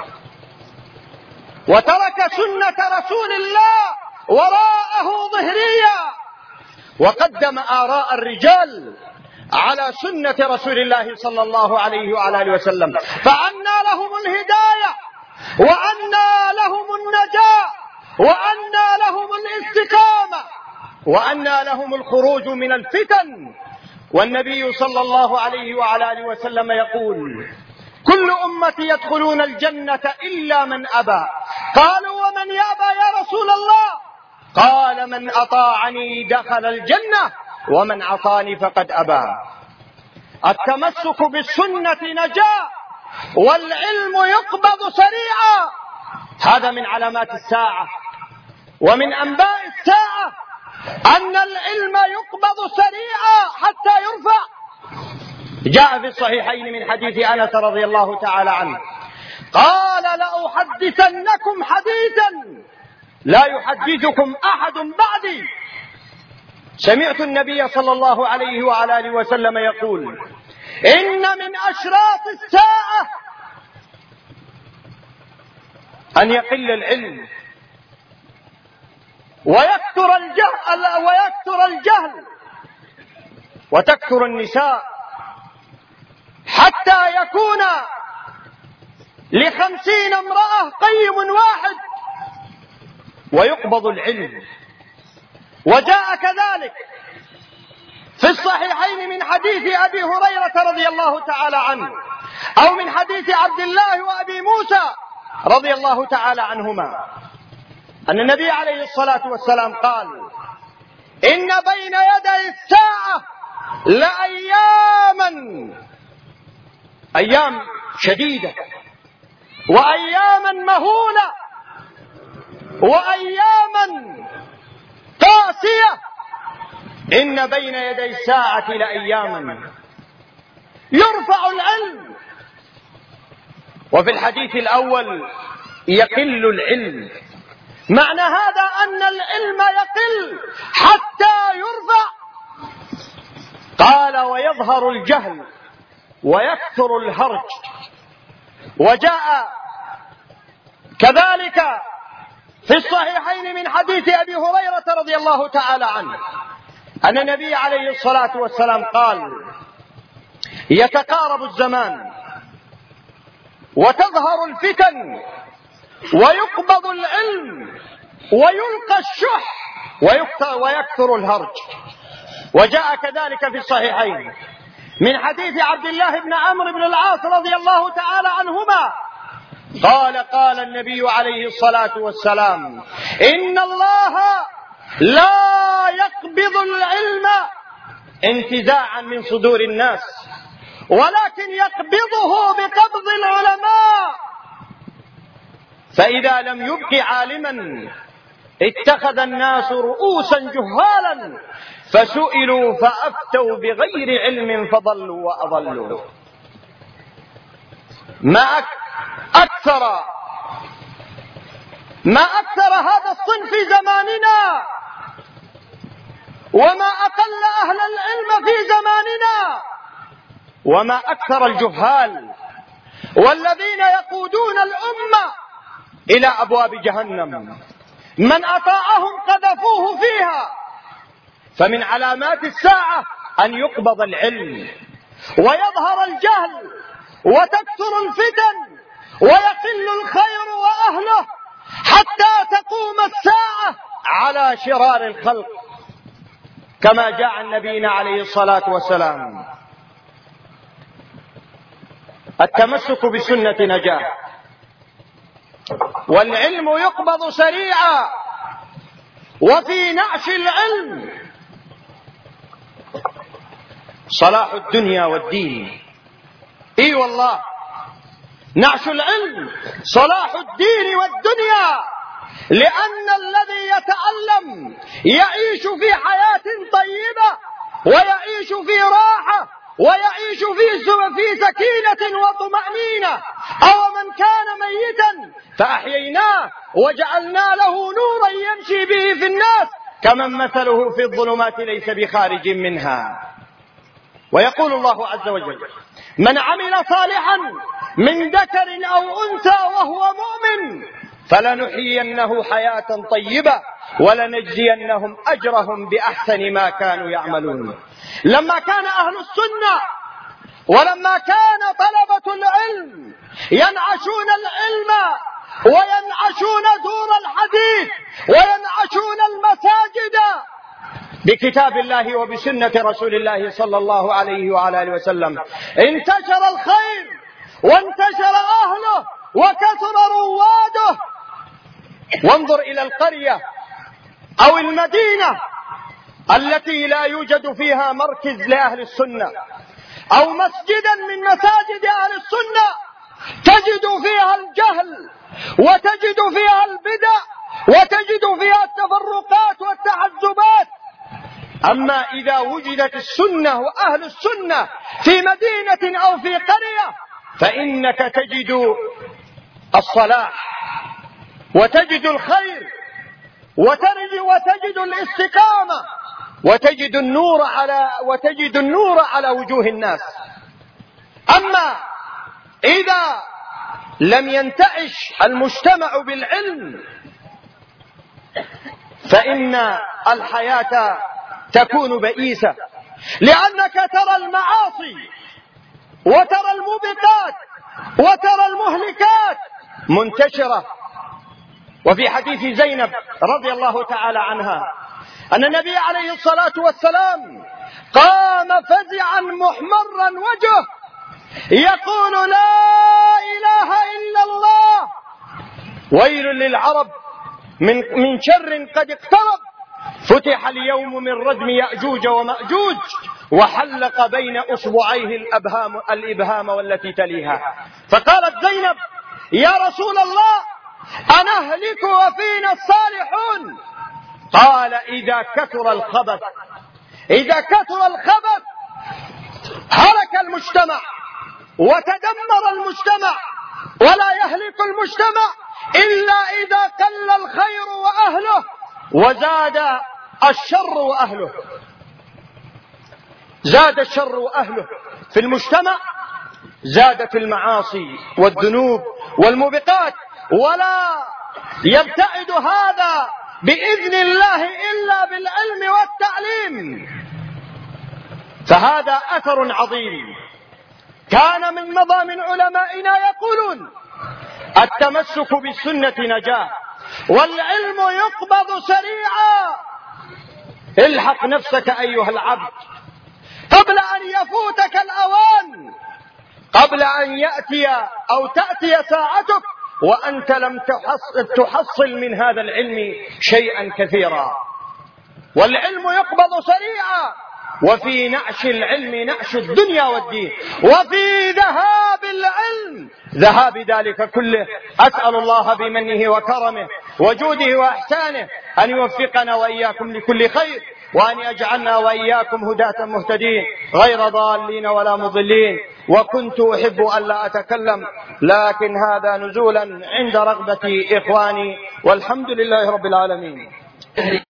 وترك سنة رسول الله وراءه ظهريا وقدم آراء الرجال على سنة رسول الله صلى الله عليه وعلى آله وسلم، فأنى لهم الهداية وأنى لهم النجاة وأنى لهم الاستقامة وأنى لهم الخروج من الفتن. والنبي صلى الله عليه وعلى آله وسلم يقول: كل أمتي يدخلون الجنة إلا من أبى. قالوا: ومن يأبى يا رسول الله؟ قال: من أطاعني دخل الجنة ومن عصاني فقد أبى. التمسك بالسنة نجاة، والعلم يقبض سريعا. هذا من علامات الساعة ومن أنباء الساعة أن العلم يقبض سريعا حتى يرفع. جاء في الصحيحين من حديث أنس رضي الله تعالى عنه قال: لأحدثنكم حديثا لا يحدثكم أحد بعدي. سمعت النبي صلى الله عليه وعلى آله وسلم يقول: إن من أشراط الساعة أن يقل العلم ويكثر الجهل ويكثر الجهل وتكثر النساء حتى يكون لخمسين امرأة قيم واحد ويقبض العلم. وجاء كذلك في الصحيحين من حديث أبي هريرة رضي الله تعالى عنه أو من حديث عبد الله وأبي موسى رضي الله تعالى عنهما أن النبي عليه الصلاة والسلام قال: إن بين يدي الساعة لأياما، أيام شديدة وأياما مهولة وأياما قاسية. إن بين يدي الساعة لأياما يرفع العلم. وفي الحديث الأول يقل العلم. معنى هذا أن العلم يقل حتى يرفع. قال ويظهر الجهل ويكثر الهرج. وجاء كذلك في الصحيحين من حديث أبي هريرة رضي الله تعالى عنه أن النبي عليه الصلاة والسلام قال يتقارب الزمان وتظهر الفتن ويقبض العلم ويلقى الشح ويكثر الهرج. وجاء كذلك في الصحيحين من حديث عبد الله بن عمرو بن العاص رضي الله تعالى عنهما قال قال النبي عليه الصلاة والسلام إن الله لا يقبض العلم انتزاعا من صدور الناس ولكن يقبضه بقبض العلماء، فإذا لم يبق عالما اتخذ الناس رؤوسا جهالا فسئلوا فأفتوا بغير علم فضلوا وأضلوا. ما أكثر ما أكثر هذا الصنف في زماننا وما أقل أهل العلم في زماننا وما أكثر الجهال والذين يقودون الأمة إلى أبواب جهنم. من أطاعهم قذفوه فيها. فمن علامات الساعة أن يقبض العلم ويظهر الجهل وتكثر الفتن ويقل الخير وأهله حتى تقوم الساعة على شرار الخلق كما جاء عن نبينا عليه الصلاة والسلام. التمسك بسنة نجاة، والعلم يقبض سريعا. وفي نعش العلم صلاح الدنيا والدين. اي والله نعش العلم صلاح الدين والدنيا، لأن الذي يتعلم يعيش في حياة طيبة ويعيش في راحة ويعيش في في سكينة وطمأنينة. أو من كان ميتا فأحييناه وجعلنا له نورا يمشي به في الناس كمن مثله في الظلمات ليس بخارج منها. ويقول الله عز وجل من عمل صالحا من ذكر أو أنثى وهو مؤمن فلنحيينه حياة طيبة ولنجزينهم أجرهم بأحسن ما كانوا يعملون. لما كان أهل السنة ولما كان طلبة العلم ينعشون العلم وينعشون دور الحديث وينعشون المساجد بكتاب الله وبسنة رسول الله صلى الله عليه وعلى آله وسلم انتشر الخير وانتشر أهله وكثر رواده. وانظر إلى القرية أو المدينة التي لا يوجد فيها مركز لأهل السنة أو مسجدا من مساجد أهل السنة تجد فيها الجهل وتجد فيها البدع وتجد فيها التفرقات والتحزبات. أما إذا وجدت السنة وأهل السنة في مدينة أو في قرية فإنك تجد الصلاح وتجد الخير وتجد الاستقامة وتجد النور على وتجد النور على وجوه الناس. أما إذا لم ينتعش المجتمع بالعلم فإن الحياة تكون بئيسة، لأنك ترى المعاصي وترى الموبقات وترى المهلكات منتشرة. وفي حديث زينب رضي الله تعالى عنها أن النبي عليه الصلاة والسلام قام فزعا محمرا وجهه يقول لا إله إلا الله ويل للعرب من, من شر قد اقترب فتح اليوم من ردم يأجوج ومأجوج وحلق بين أصبعيه الأبهام الإبهام والتي تليها. فقالت زينب يا رسول الله أنهلك وفينا الصالحون؟ قال إذا كثر الخبث إذا كثر الخبث هلك المجتمع وتدمر المجتمع، ولا يهلك المجتمع إلا إذا قل الخير وأهله وزاد الشر وأهله. زاد الشر وأهله في المجتمع، زادت المعاصي والذنوب والموبقات، ولا يبتعد هذا بإذن الله إلا بالعلم والتعليم. فهذا أثر عظيم كان من مضى من علمائنا يقولون: التمسك بالسنة نجاة، والعلم يقبض سريعا. الحق نفسك أيها العبد قبل أن يفوتك الأوان، قبل أن يأتي أو تأتي ساعتك وأنت لم تحصل من هذا العلم شيئا كثيرا. والعلم يقبض سريعا، وفي نعش العلم نعش الدنيا والدين، وفي ذهاب العلم ذهاب ذلك كله. أسأل الله بمنه وكرمه وجوده وإحسانه أن يوفقنا وإياكم لكل خير، وأن يجعلنا وإياكم هداة مهتدين غير ضالين ولا مضلين. وكنت أحب أن لا أتكلم، لكن هذا نزولا عند رغبة إخواني، والحمد لله رب العالمين.